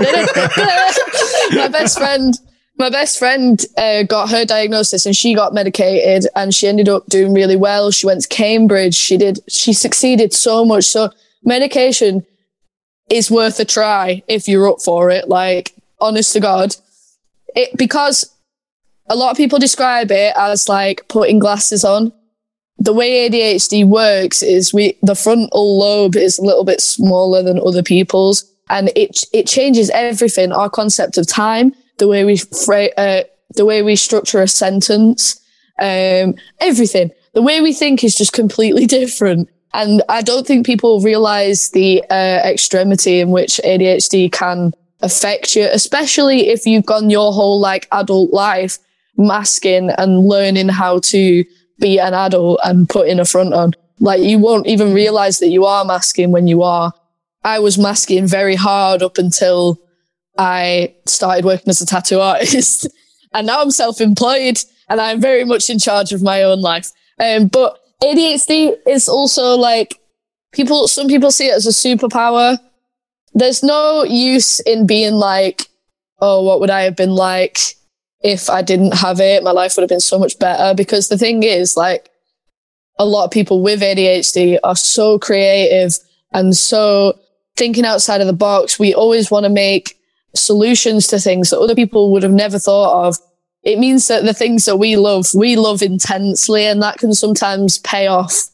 my best friend, my best friend uh, got her diagnosis and she got medicated and she ended up doing really well. She went to Cambridge. She did. She succeeded so much. So medication is worth a try if you're up for it. Like, honest to God, it because. A lot of people describe it as like putting glasses on. The way A D H D works is we the frontal lobe is a little bit smaller than other people's, and it it changes everything. Our concept of time, the way we fra- uh, the way we structure a sentence, um, everything. The way we think is just completely different. And I don't think people realize the uh, extremity in which A D H D can affect you, especially if you've gone your whole like adult life masking and learning how to be an adult and putting a front on. Like you won't even realize that you are masking when you are. I was masking very hard up until I started working as a tattoo artist. And now I'm self-employed and I'm very much in charge of my own life. Um, but A D H D is also like people, some people see it as a superpower. There's no use in being like, oh, what would I have been like if I didn't have it? My life would have been so much better. Because the thing is, like, a lot of people with A D H D are so creative and so thinking outside of the box. We always want to make solutions to things that other people would have never thought of. It means that the things that we love, we love intensely, and that can sometimes pay off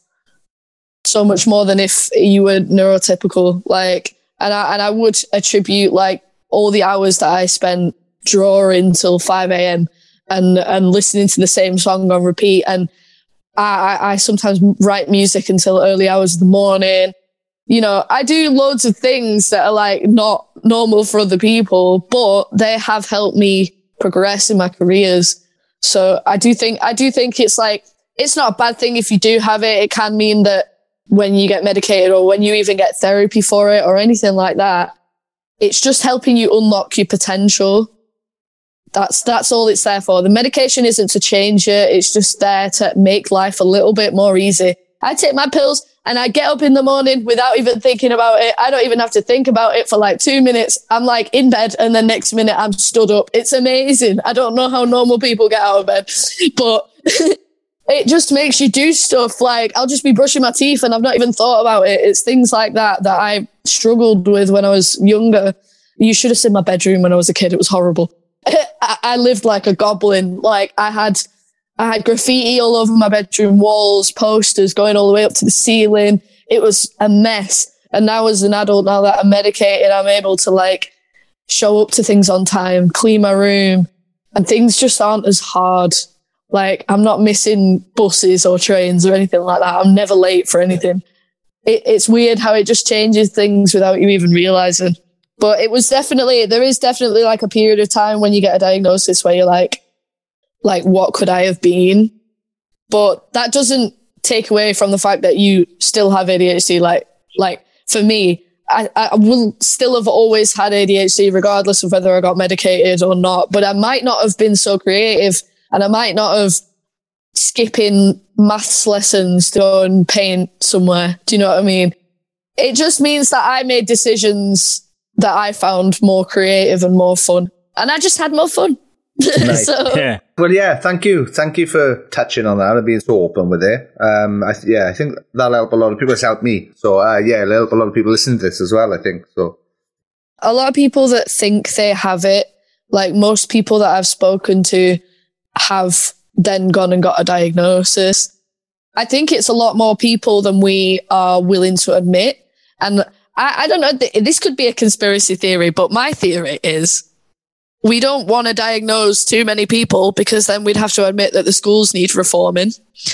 so much more than if you were neurotypical. Like, and I, and I would attribute like all the hours that I spent drawing till five a.m. and and listening to the same song on repeat. And I, I sometimes write music until early hours of the morning. You know, I do loads of things that are like not normal for other people, but they have helped me progress in my careers. So I do think I do think it's like it's not a bad thing if you do have it. It can mean that when you get medicated or when you even get therapy for it or anything like that, it's just helping you unlock your potential. That's that's all it's there for. The medication isn't to change it. It's just there to make life a little bit more easy. I take my pills and I get up in the morning without even thinking about it. I don't even have to think about it for like two minutes. I'm like in bed and the next minute I'm stood up. It's amazing. I don't know how normal people get out of bed, but it just makes you do stuff. Like I'll just be brushing my teeth and I've not even thought about it. It's things like that that I struggled with when I was younger. You should have seen my bedroom when I was a kid. It was horrible. I lived like a goblin. Like I had, I had graffiti all over my bedroom walls, posters going all the way up to the ceiling. It was a mess. And now as an adult, now that I'm medicated, I'm able to like show up to things on time, clean my room, and things just aren't as hard. Like I'm not missing buses or trains or anything like that. I'm never late for anything. It, it's weird how it just changes things without you even realizing. But it was definitely, there is definitely like a period of time when you get a diagnosis where you're like, like, what could I have been? But that doesn't take away from the fact that you still have A D H D. Like, like for me, I, I will still have always had A D H D regardless of whether I got medicated or not. But I might not have been so creative and I might not have skipping maths lessons to go and paint somewhere. Do you know what I mean? It just means that I made decisions that I found more creative and more fun. And I just had more fun. Nice. So, yeah. Well, yeah, thank you. Thank you for touching on that and being so open with it. Um, I th- yeah, I think that'll help a lot of people. It's helped me. So, uh, yeah, it'll help a lot of people listening to this as well, I think. So, a lot of people that think they have it, like most people that I've spoken to have then gone and got a diagnosis. I think it's a lot more people than we are willing to admit. And I, I don't know, this could be a conspiracy theory, but my theory is we don't want to diagnose too many people because then we'd have to admit that the schools need reforming.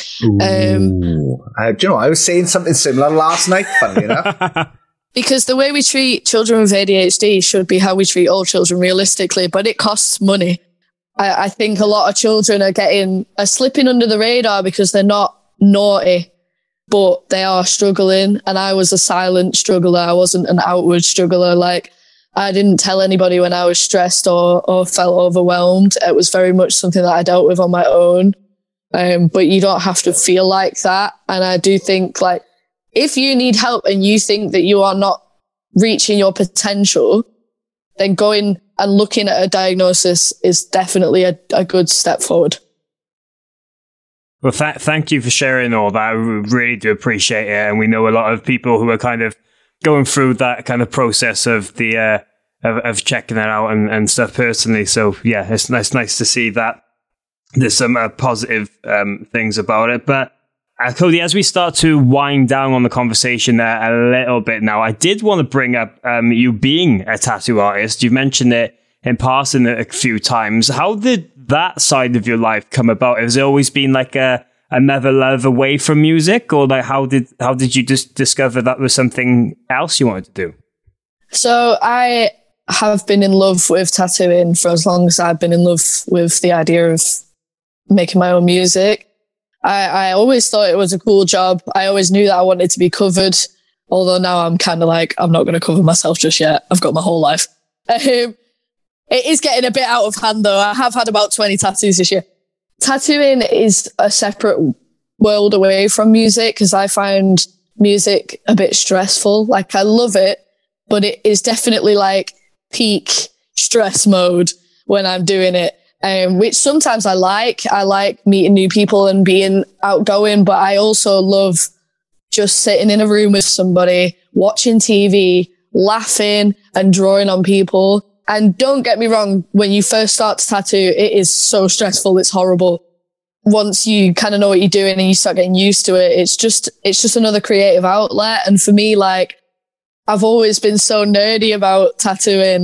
Um, uh, do you know, I was saying something similar last night, funny enough. Because the way we treat children with A D H D should be how we treat all children realistically, but it costs money. I, I think a lot of children are getting, are slipping under the radar because they're not naughty, but they are struggling. And I was a silent struggler. I wasn't an outward struggler. Like, I didn't tell anybody when I was stressed or, or felt overwhelmed. It was very much something that I dealt with on my own. Um, but you don't have to feel like that. And I do think, like, if you need help and you think that you are not reaching your potential, then going and looking at a diagnosis is definitely a, a good step forward. Well, th- thank you for sharing all that. I really do appreciate it. And we know a lot of people who are kind of going through that kind of process of the uh, of, of checking it out and, and stuff personally. So yeah, it's nice, nice to see that there's some uh, positive um, things about it. But uh, Cody, as we start to wind down on the conversation there a little bit now, I did want to bring up um, you being a tattoo artist. You mentioned it in passing a few times. How did that side of your life come about? Has it always been like a another love away from music, or like how did how did you just discover that was something else you wanted to do? So I have been in love with tattooing for as long as I've been in love with the idea of making my own music. I, I always thought it was a cool job. I always knew that I wanted to be covered, although now I'm kind of like, I'm not going to cover myself just yet. I've got my whole life. Um, it is getting a bit out of hand though. I have had about twenty tattoos this year. Tattooing is a separate world away from music because I find music a bit stressful. Like, I love it, but it is definitely like peak stress mode when I'm doing it, um, which sometimes I like. I like meeting new people and being outgoing, but I also love just sitting in a room with somebody, watching T V, laughing and drawing on people. And don't get me wrong, when you first start to tattoo, it is so stressful. It's horrible. Once you kind of know what you're doing and you start getting used to it, it's just, it's just another creative outlet. And for me, like, I've always been so nerdy about tattooing,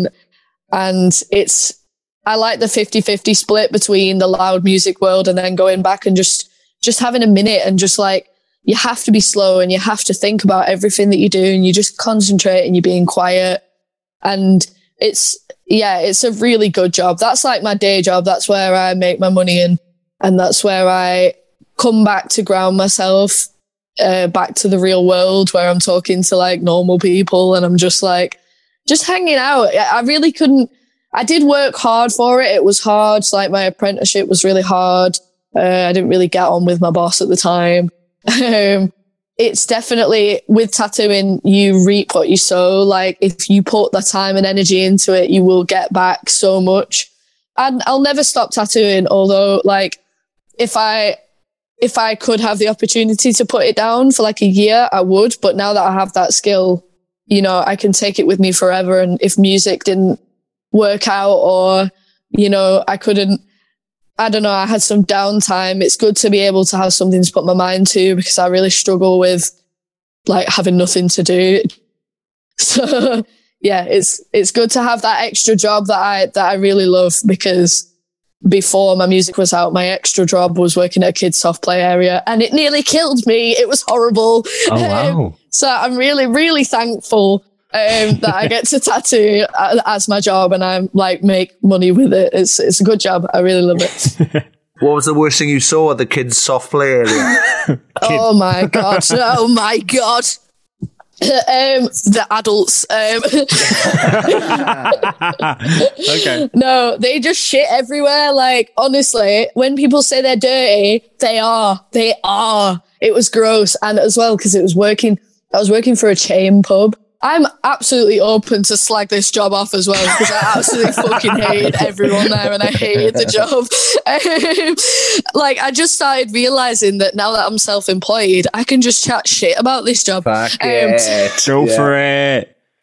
and it's, I like the fifty-fifty split between the loud music world and then going back and just, just having a minute and just like, you have to be slow and you have to think about everything that you do and you just concentrate and you're being quiet. And it's, yeah, it's a really good job. That's like my day job. That's where I make my money in, and that's where I come back to ground myself, uh, back to the real world where I'm talking to like normal people and I'm just like, just hanging out. I really couldn't, I did work hard for it. It was hard. Like, my apprenticeship was really hard. Uh, I didn't really get on with my boss at the time. Um, it's definitely, with tattooing, you reap what you sow. Like, if you put the time and energy into it, you will get back so much. And I'll never stop tattooing, although, like, if I if I could have the opportunity to put it down for like a year, I would. But now that I have that skill, you know, I can take it with me forever. And if music didn't work out, or, you know, I couldn't, I don't know, I had some downtime, it's good to be able to have something to put my mind to, because I really struggle with like having nothing to do. So yeah, it's it's good to have that extra job that I that I really love, because before my music was out, my extra job was working at a kids' soft play area, and it nearly killed me. It was horrible. Oh, wow. Um, so I'm really, really thankful um, that I get to tattoo as my job, and I'm like make money with it. It's it's a good job. I really love it. What was the worst thing you saw at the kids' soft play area? Oh my god! Oh my god! um, the adults. Um, okay. No, they just shit everywhere. Like, honestly, when people say they're dirty, they are. They are. It was gross, and as well because it was working. I was working for a chain pub. I'm absolutely open to slag this job off as well, because I absolutely fucking hated everyone there and I hated the job. Um, like, I just started realising that now that I'm self-employed, I can just chat shit about this job. Fuck um, it. Go Yeah. for it.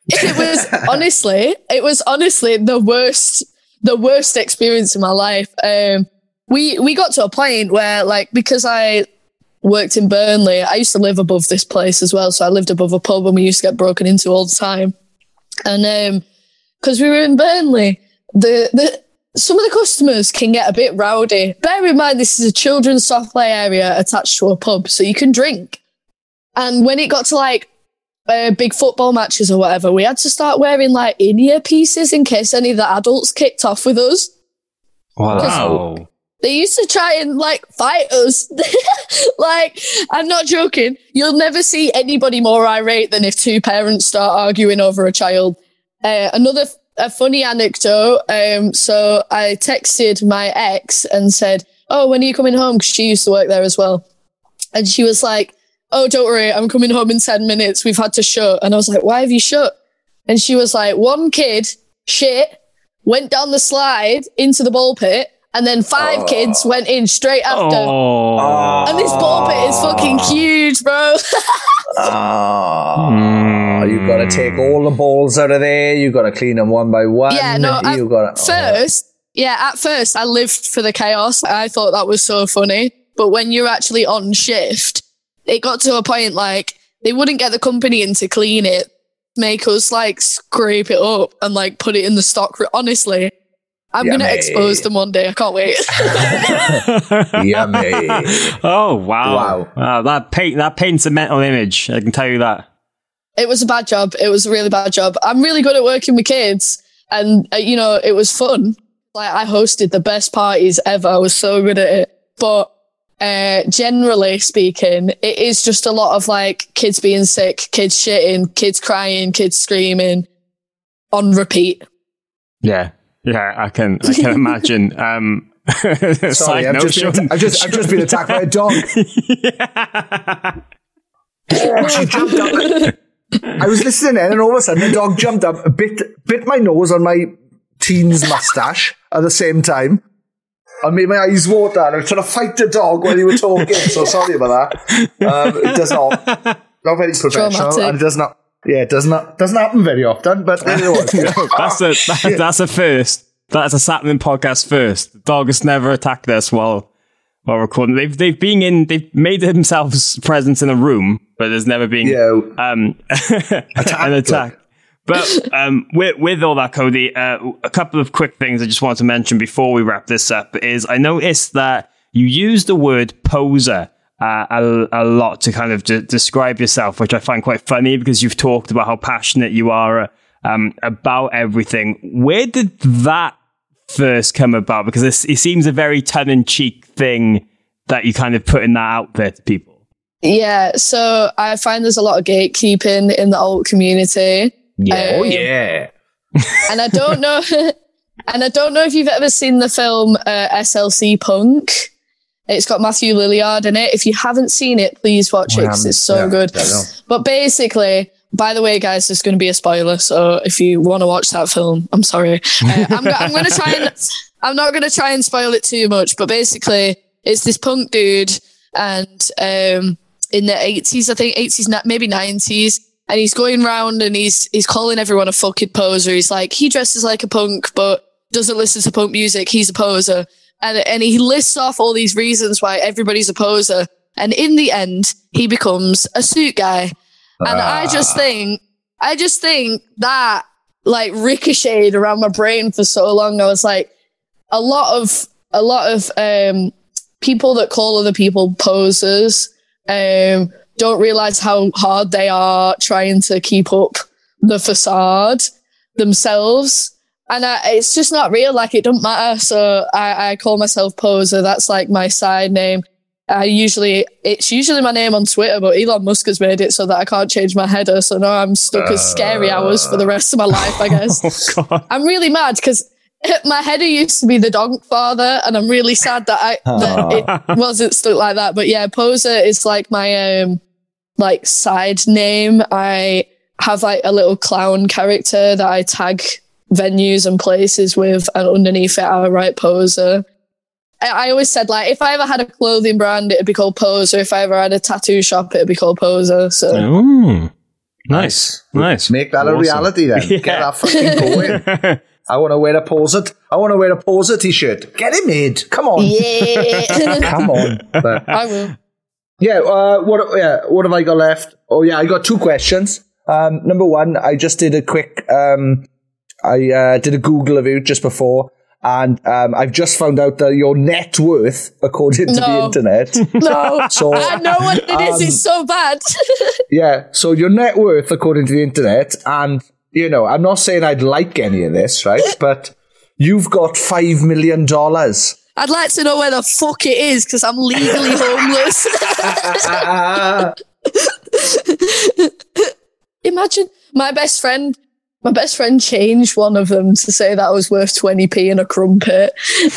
It was honestly, it was honestly the worst, the worst experience in my life. Um, we we got to a point where, like, because I worked in Burnley, I used to live above this place as well. So I lived above a pub, and we used to get broken into all the time. And um, because we were in Burnley, the the some of the customers can get a bit rowdy. Bear in mind, this is a children's soft play area attached to a pub, so you can drink. And when it got to like uh, big football matches or whatever, we had to start wearing like in-ear pieces in case any of the adults kicked off with us. Wow. They used to try and like fight us. Like, I'm not joking. You'll never see anybody more irate than if two parents start arguing over a child. Uh, another a funny anecdote. Um, so I texted my ex and said, "Oh, when are you coming home?" Because she used to work there as well. And she was like, "Oh, don't worry, I'm coming home in ten minutes. We've had to shut." And I was like, "Why have you shut?" And she was like, "One kid, shit, went down the slide into the ball pit, and then five oh. kids went in straight after. Oh. And this ball pit is fucking huge, bro." Oh, mm. You've got to take all the balls out of there. You've got to clean them one by one. Yeah, no, you've got to, first, oh. yeah, at first I lived for the chaos. I thought that was so funny. But when you're actually on shift, it got to a point like they wouldn't get the company in to clean it, make us like scrape it up and like put it in the stock. Honestly, I'm going to expose them one day. I can't wait. Yummy. Oh, wow. Wow. wow that, paint, that paints a mental image. I can tell you that. It was a bad job. It was a really bad job. I'm really good at working with kids. And, uh, you know, it was fun. Like, I hosted the best parties ever. I was so good at it. But uh, generally speaking, it is just a lot of like kids being sick, kids shitting, kids crying, kids screaming on repeat. Yeah. Yeah, I can I can imagine. Um, Sorry, I've just, been, I've, just, I've just been attacked by a dog. Yeah. She jumped up. I was listening in, and all of a sudden the dog jumped up, bit bit my nose on my teen's mustache at the same time. I made my eyes water, and I was trying to fight the dog while you were talking, so sorry about that. Um, it does not, not very professional, Dramatic. And it does not. Yeah, it does not doesn't happen very often, but there it was. that's a that, that's a first. That's a Sapling podcast first. The dog has never attacked us while while recording. They've they've been in. They've made themselves presence in a room, but there's never been yeah. um an attack. But um, with with all that, Cody, uh, a couple of quick things I just want to mention before we wrap this up is I noticed that you use the word poser Uh, a, a lot to kind of de- describe yourself, which I find quite funny because you've talked about how passionate you are uh, um, about everything. Where did that first come about? Because it, it seems a very tongue-in-cheek thing that you kind of putting that out there to people. Yeah, so I find there's a lot of gatekeeping in the alt community. Yeah, um, oh yeah. And I don't know, and I don't know if you've ever seen the film uh, S L C Punk. It's got Matthew Lillard in it. If you haven't seen it, please watch it because it's so yeah, good. But basically, by the way, guys, there's going to be a spoiler. So if you want to watch that film, I'm sorry. Uh, I'm, I'm going to try and I'm not going to try and spoil it too much. But basically, it's this punk dude, and um, in the eighties, I think eighties, maybe nineties, and he's going around and he's he's calling everyone a fucking poser. He's like, he dresses like a punk, but doesn't listen to punk music. He's a poser. And, and he lists off all these reasons why everybody's a poser. And in the end, he becomes a suit guy. And ah. I just think, I just think that like ricocheted around my brain for so long. I was like, a lot of, a lot of, um, people that call other people posers, um, don't realize how hard they are trying to keep up the facade themselves. And I, it's just not real. Like, it doesn't matter. So I, I call myself Poser. That's like my side name. I usually, it's usually my name on Twitter, but Elon Musk has made it so that I can't change my header. So now I'm stuck uh, as Scary Hours for the rest of my life, I guess. Oh, God. I'm really mad because my header used to be the Donk Father, and I'm really sad that I that it wasn't stuck like that. But yeah, Poser is like my um like side name. I have like a little clown character that I tag venues and places with, and underneath it I write Poser. I, I always said, like, if I ever had a clothing brand, it'd be called Poser. If I ever had a tattoo shop, it'd be called Poser. So Ooh. Nice, nice. Make that awesome. a reality then. Yeah. Get that fucking going. I want to wear a poser. I want to wear a poser t-shirt. Get it made. Come on. Yeah. Come on. But, I will. Yeah. Uh, what? Yeah. What have I got left? Oh yeah, I got two questions. Um, number one, I just did a quick. Um, I uh, did a Google of you just before, and um, I've just found out that your net worth, according to no. the internet. No. So I know what it is. um, It's so bad. Yeah. So your net worth, according to the internet, and you know, I'm not saying I'd like any of this, right? But you've got five million dollars. I'd like to know where the fuck it is because I'm legally homeless. Imagine my best friend. My best friend changed one of them to say that I was worth twenty p in a crumpet.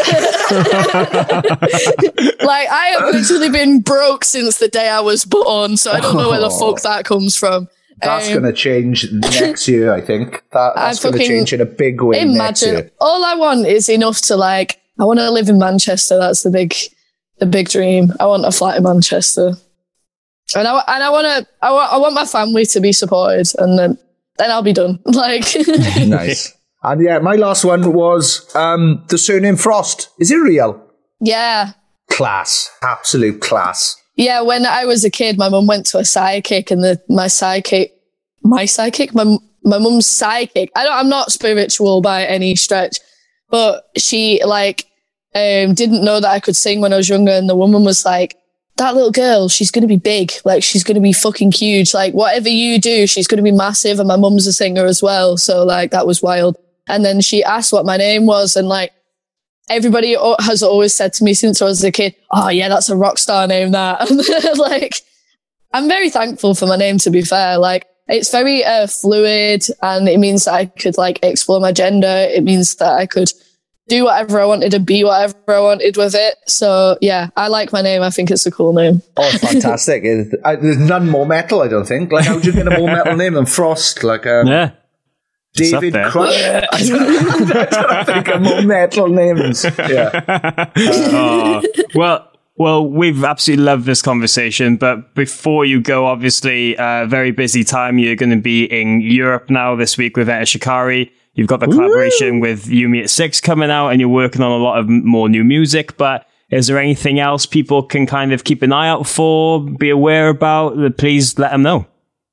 Like, I have literally been broke since the day I was born, so I don't know where the fuck that comes from. That's um, going to change next year, I think. That, that's going to change in a big way imagine, next year. All I want is enough to, like, I want to live in Manchester. That's the big, the big dream. I want a flat in Manchester. And I, and I want to, I want, I want my family to be supported, and then, then I'll be done. Like, nice. And yeah, my last one was um, the surname Frost. Is it real? Yeah. Class. Absolute class. Yeah, when I was a kid, my mum went to a psychic, and the my psychic, my psychic, my my mum's psychic. I don't, I'm not spiritual by any stretch, but she like um, didn't know that I could sing when I was younger, and the woman was like, "That little girl, she's going to be big. Like, she's going to be fucking huge. Like, whatever you do, she's going to be massive." And my mum's a singer as well, so like that was wild. And then she asked what my name was, and like, everybody has always said to me since I was a kid, "Oh yeah, that's a rock star name, that." Like, I'm very thankful for my name, to be fair. Like, it's very uh, fluid, and it means that I could like explore my gender. It means that I could do whatever I wanted and be whatever I wanted with it. So yeah, I like my name. I think it's a cool name. Oh, it's fantastic. It, I, there's none more metal, I don't think. Like, how would you get a more metal name than Frost? Like, um, yeah. David Crush. I don't, I don't think of more metal names. Yeah. Oh, well, well, we've absolutely loved this conversation. But before you go, obviously, a uh, very busy time. You're going to be in Europe now this week with Etta Shikari. You've got the collaboration Woo! with Yumi at Six coming out, and you're working on a lot of more new music. But is there anything else people can kind of keep an eye out for, be aware about? Please let them know.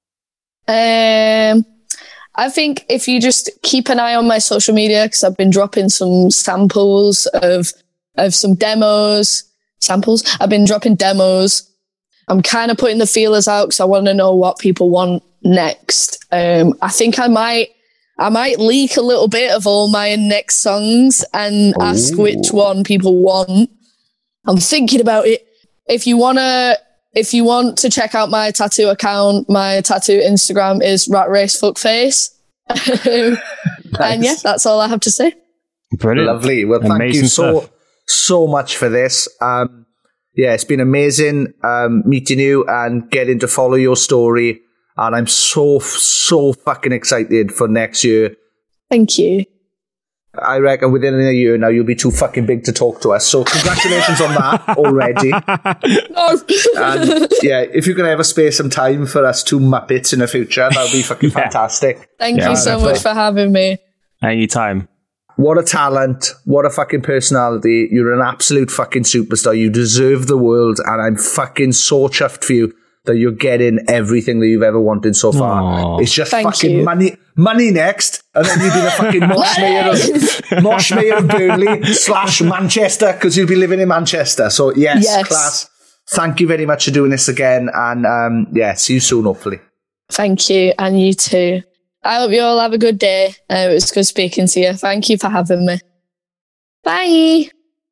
Um. I think if you just keep an eye on my social media, because I've been dropping some samples of of some demos, samples. I've been dropping demos. I'm kind of putting the feelers out because I want to know what people want next. Um, I think I might, I might leak a little bit of all my next songs and Ooh. ask which one people want. I'm thinking about it. If you wanna. If you want to check out my tattoo account, my tattoo Instagram is Rat Race Fuckface. Nice. And yeah, that's all I have to say. Brilliant. Lovely. Well, thank amazing you so, stuff. so much for this. Um, yeah, it's been amazing um, meeting you and getting to follow your story. And I'm so, so fucking excited for next year. Thank you. I reckon within a year now you'll be too fucking big to talk to us. So congratulations on that already. No. And yeah, if you can ever spare some time for us two Muppets in the future, that would be fucking yeah. fantastic. Thank yeah, you so much for having me. Anytime. What a talent. What a fucking personality. You're an absolute fucking superstar. You deserve the world, and I'm fucking so chuffed for you that you're getting everything that you've ever wanted so far. Aww. It's just Thank fucking you. money money next, and then you'll be the fucking Mosh Mayor of, Mosh Mayor of Burnley slash Manchester, because you'll be living in Manchester. So yes, yes, class. Thank you very much for doing this again, and um, yeah, see you soon, hopefully. Thank you, and you too. I hope you all have a good day. Uh, it was good speaking to you. Thank you for having me. Bye.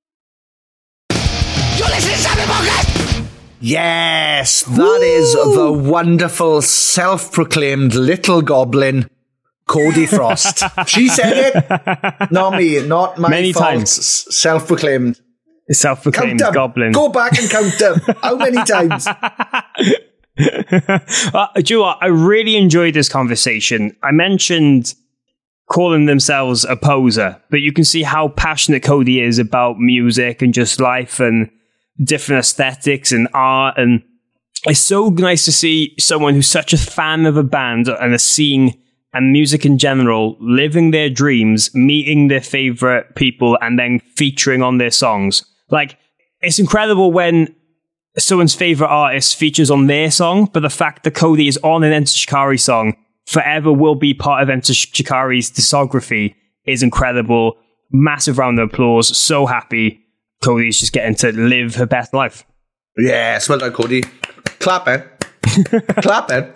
You're listening to Saturday Podcast. Yes, that Woo! is the wonderful, self-proclaimed little goblin, Cody Frost. She said it, not me, not my many fault. times. Self-proclaimed. Self-proclaimed goblin. Go back and count them. How many times? uh, do you know what? I really enjoyed this conversation. I mentioned calling themselves a poser, but you can see how passionate Cody is about music and just life and different aesthetics and art, and it's so nice to see someone who's such a fan of a band and a scene and music in general, living their dreams, meeting their favorite people, and then featuring on their songs. Like, it's incredible when someone's favorite artist features on their song, but the fact that Cody is on an Enter Shikari song forever will be part of Enter Shikari's discography is incredible. Massive round of applause. So happy Cody's just getting to live her best life. Yes, well done, Cody. Clapping. Clapping.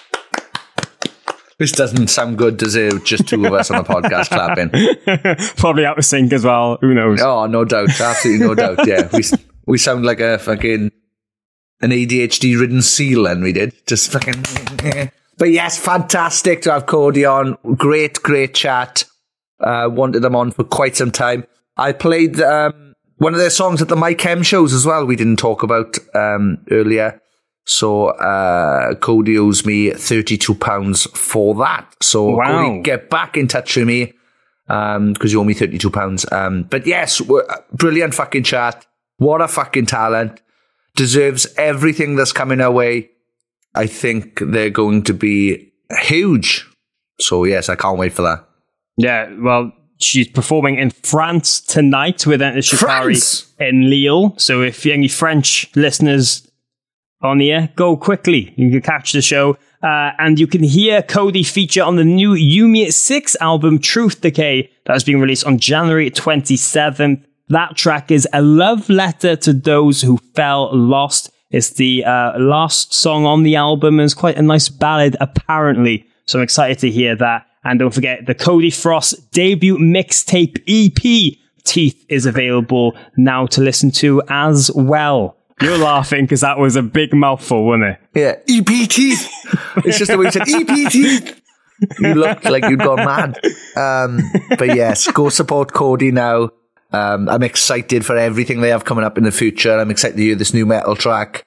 This doesn't sound good, does it? Just two of us on a podcast clapping. Probably out of sync as well. Who knows? Oh, no doubt. Absolutely no doubt. Yeah, we we sound like a fucking an A D H D-ridden seal, and we did. Just fucking... But yes, fantastic to have Cody on. Great, great chat. Uh, wanted them on for quite some time. I played um, one of their songs at the Mike Hem shows as well. We didn't talk about um, earlier. So uh, Cody owes me thirty-two pounds for that. So wow. Cody, get back in touch with me because um, you owe me thirty-two pounds. Um, but yes, brilliant fucking chat. What a fucking talent. Deserves everything that's coming our way. I think they're going to be huge. So yes, I can't wait for that. Yeah, well, she's performing in France tonight with Enter Shikari in Lille. So if you have any French listeners on here, go quickly. You can catch the show. Uh, and you can hear Cody feature on the new Yumi six album, Truth Decay, that is being released on January twenty-seventh. That track is a love letter to those who fell lost. It's the uh, last song on the album, and it's quite a nice ballad, apparently. So I'm excited to hear that. And don't forget, the Cody Frost debut mixtape E P, Teeth, is available now to listen to as well. You're laughing because that was a big mouthful, wasn't it? Yeah, E P Teeth. It's just the way you said E P Teeth. You looked like you'd gone mad. Um, but yes, go support Cody now. Um, I'm excited for everything they have coming up in the future. I'm excited to hear this new metal track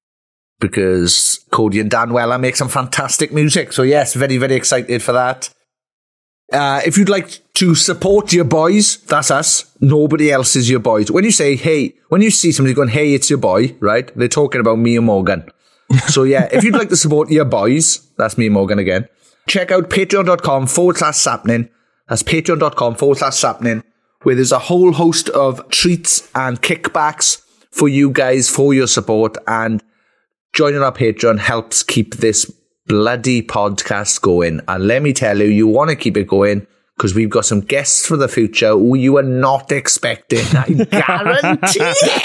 because Cody and Dan Weller make some fantastic music. So yes, very, very excited for that. Uh, if you'd like to support your boys, that's us. Nobody else is your boys. When you say, hey, when you see somebody going, hey, it's your boy, right? They're talking about me and Morgan. So yeah, if you'd like to support your boys, that's me and Morgan again. Check out patreon.com forward slash sapnin. That's patreon.com forward slash sapnin, where there's a whole host of treats and kickbacks for you guys, for your support. And joining our Patreon helps keep this bloody podcast going. And let me tell you, you want to keep it going because we've got some guests for the future who you are not expecting. I guarantee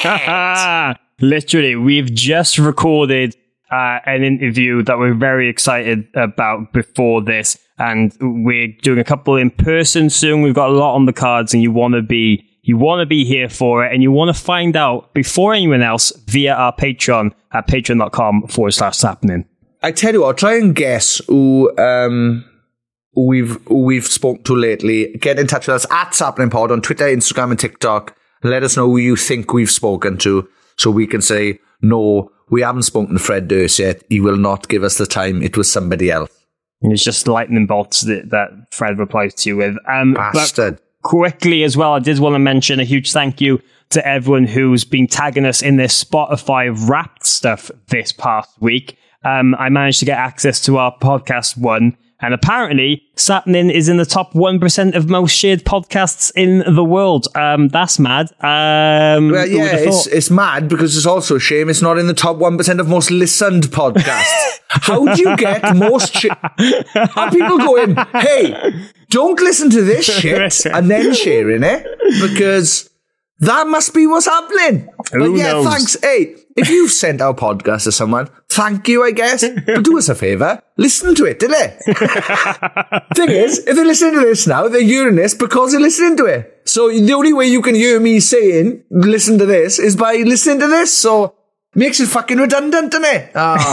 it. Literally, we've just recorded uh, an interview that we're very excited about before this. And we're doing a couple in person soon. We've got a lot on the cards, and you want to be you want to be here for it, and you want to find out before anyone else via our Patreon at patreon.com forward slash sapnin. I tell you what, try and guess who um who we've who we've spoken to lately. Get in touch with us at SapninPod on Twitter, Instagram, and TikTok. And let us know who you think we've spoken to, so we can say no, we haven't spoken to Fred Durst yet. He will not give us the time. It was somebody else. It's just lightning bolts that, that Fred replies to you with. Um, Bastard. Quickly as well, I did want to mention a huge thank you to everyone who's been tagging us in their Spotify Wrapped stuff this past week. Um, I managed to get access to our podcast one, and apparently Sapnin is in the top one percent of most shared podcasts in the world. Um, that's mad. Um, well, yeah, it's, it's mad because it's also a shame it's not in the top one percent of most listened podcasts. How do you get most shit? Are people going, hey, don't listen to this shit and then sharing it? Because that must be what's happening. Who but yeah, knows? Thanks. Hey, if you've sent our podcast to someone, thank you, I guess. But do us a favour, listen to it, did it? Thing is, if they're listening to this now, they're hearing this because they're listening to it. So the only way you can hear me saying, listen to this, is by listening to this. So makes it fucking redundant, doesn't it?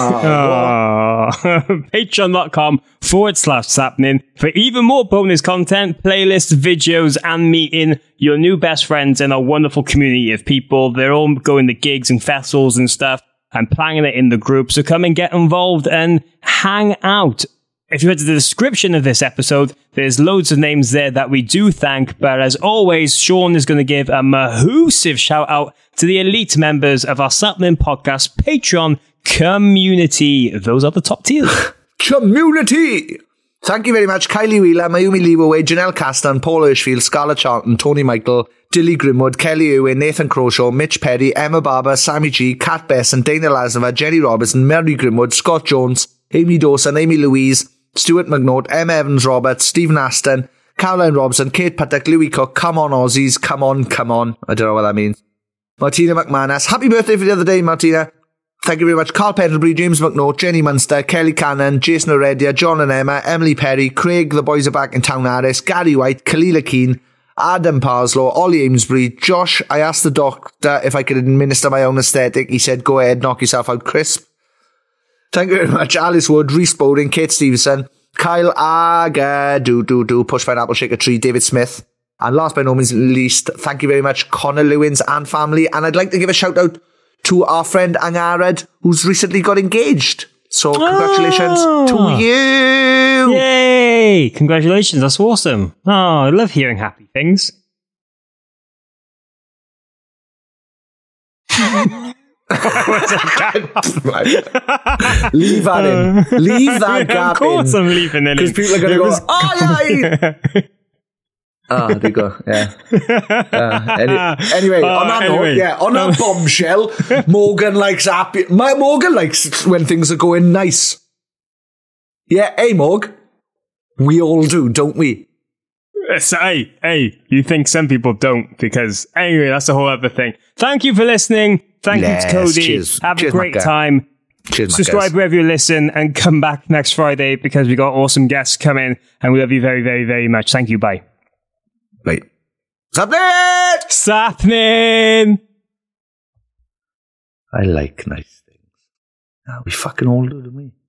Oh, Patreon.com forward slash sapnin for even more bonus content, playlists, videos, and meeting your new best friends in a wonderful community of people. They're all going to gigs and festivals and stuff and planning it in the group. So come and get involved and hang out. If you head to the description of this episode, there's loads of names there that we do thank. But as always, Sean is going to give a massive shout out to the elite members of our Sapnin Podcast Patreon Community. Those are the top tiers. Community! Thank you very much, Kylie Wheeler, Mayumi Leeway, Janelle Castan, Paul Hirschfield, Scarlett Charlton, Tony Michael, Dilly Grimwood, Kelly Ewan, Nathan Croshaw, Mitch Perry, Emma Barber, Sammy G, Kat Besson, Dana Lazava, Jenny Robertson, Mary Grimwood, Scott Jones, Amy Dawson, Amy Louise, Stuart McNaught, Emma Evans-Roberts, Stephen Aston, Caroline Robson, Kate Puttock, Louis Cook, come on Aussies, come on, come on. I don't know what that means. Martina McManus, happy birthday for the other day, Martina. Thank you very much. Carl Pendlebury, James McNaught, Jenny Munster, Kelly Cannon, Jason Heredia, John and Emma, Emily Perry, Craig, the boys are back in town, Harris, Gary White, Kalila Keane, Adam Parslow, Ollie Amesbury, Josh. I asked the doctor if I could administer my own aesthetic. He said, go ahead, knock yourself out crisp. Thank you very much. Alice Wood, Reese Bowden, Kate Stevenson, Kyle Aga, do, do, do, Push Pineapple, Shake a Tree, David Smith. And last but no means least, thank you very much, Connor Lewins and family. And I'd like to give a shout out to our friend Angarad, who's recently got engaged. So congratulations oh. to you. Yay. Congratulations. That's awesome. Oh, I love hearing happy things. Leave that in. Leave that gap in. Of course I'm leaving it in. Because people are going to go, was... oh yeah. Ah, there you go. Yeah. Uh, any, anyway, uh, on that anyway. note, yeah, on a bombshell, Morgan likes happy. My Morgan likes when things are going nice. Yeah, hey, Morg. We all do, don't we? So, hey, hey, you think some people don't, because anyway, that's a whole other thing. Thank you for listening. Thank yes, you to Cody. Cheers. Have cheers, a great time. Cheers, Subscribe wherever you listen and come back next Friday because we got awesome guests coming and we love you very, very, very much. Thank you. Bye. Right. Sapnin! Sapnin! I like nice things. Ah, we fucking all do, don't we?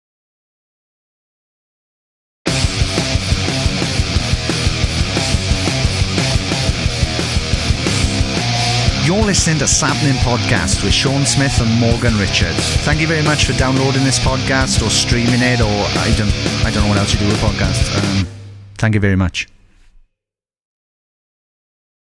You're listening to Sapnin Podcast with Sean Smith and Morgan Richards. Thank you very much for downloading this podcast or streaming it, or I don't, I don't know what else you do with podcasts. Um, thank you very much.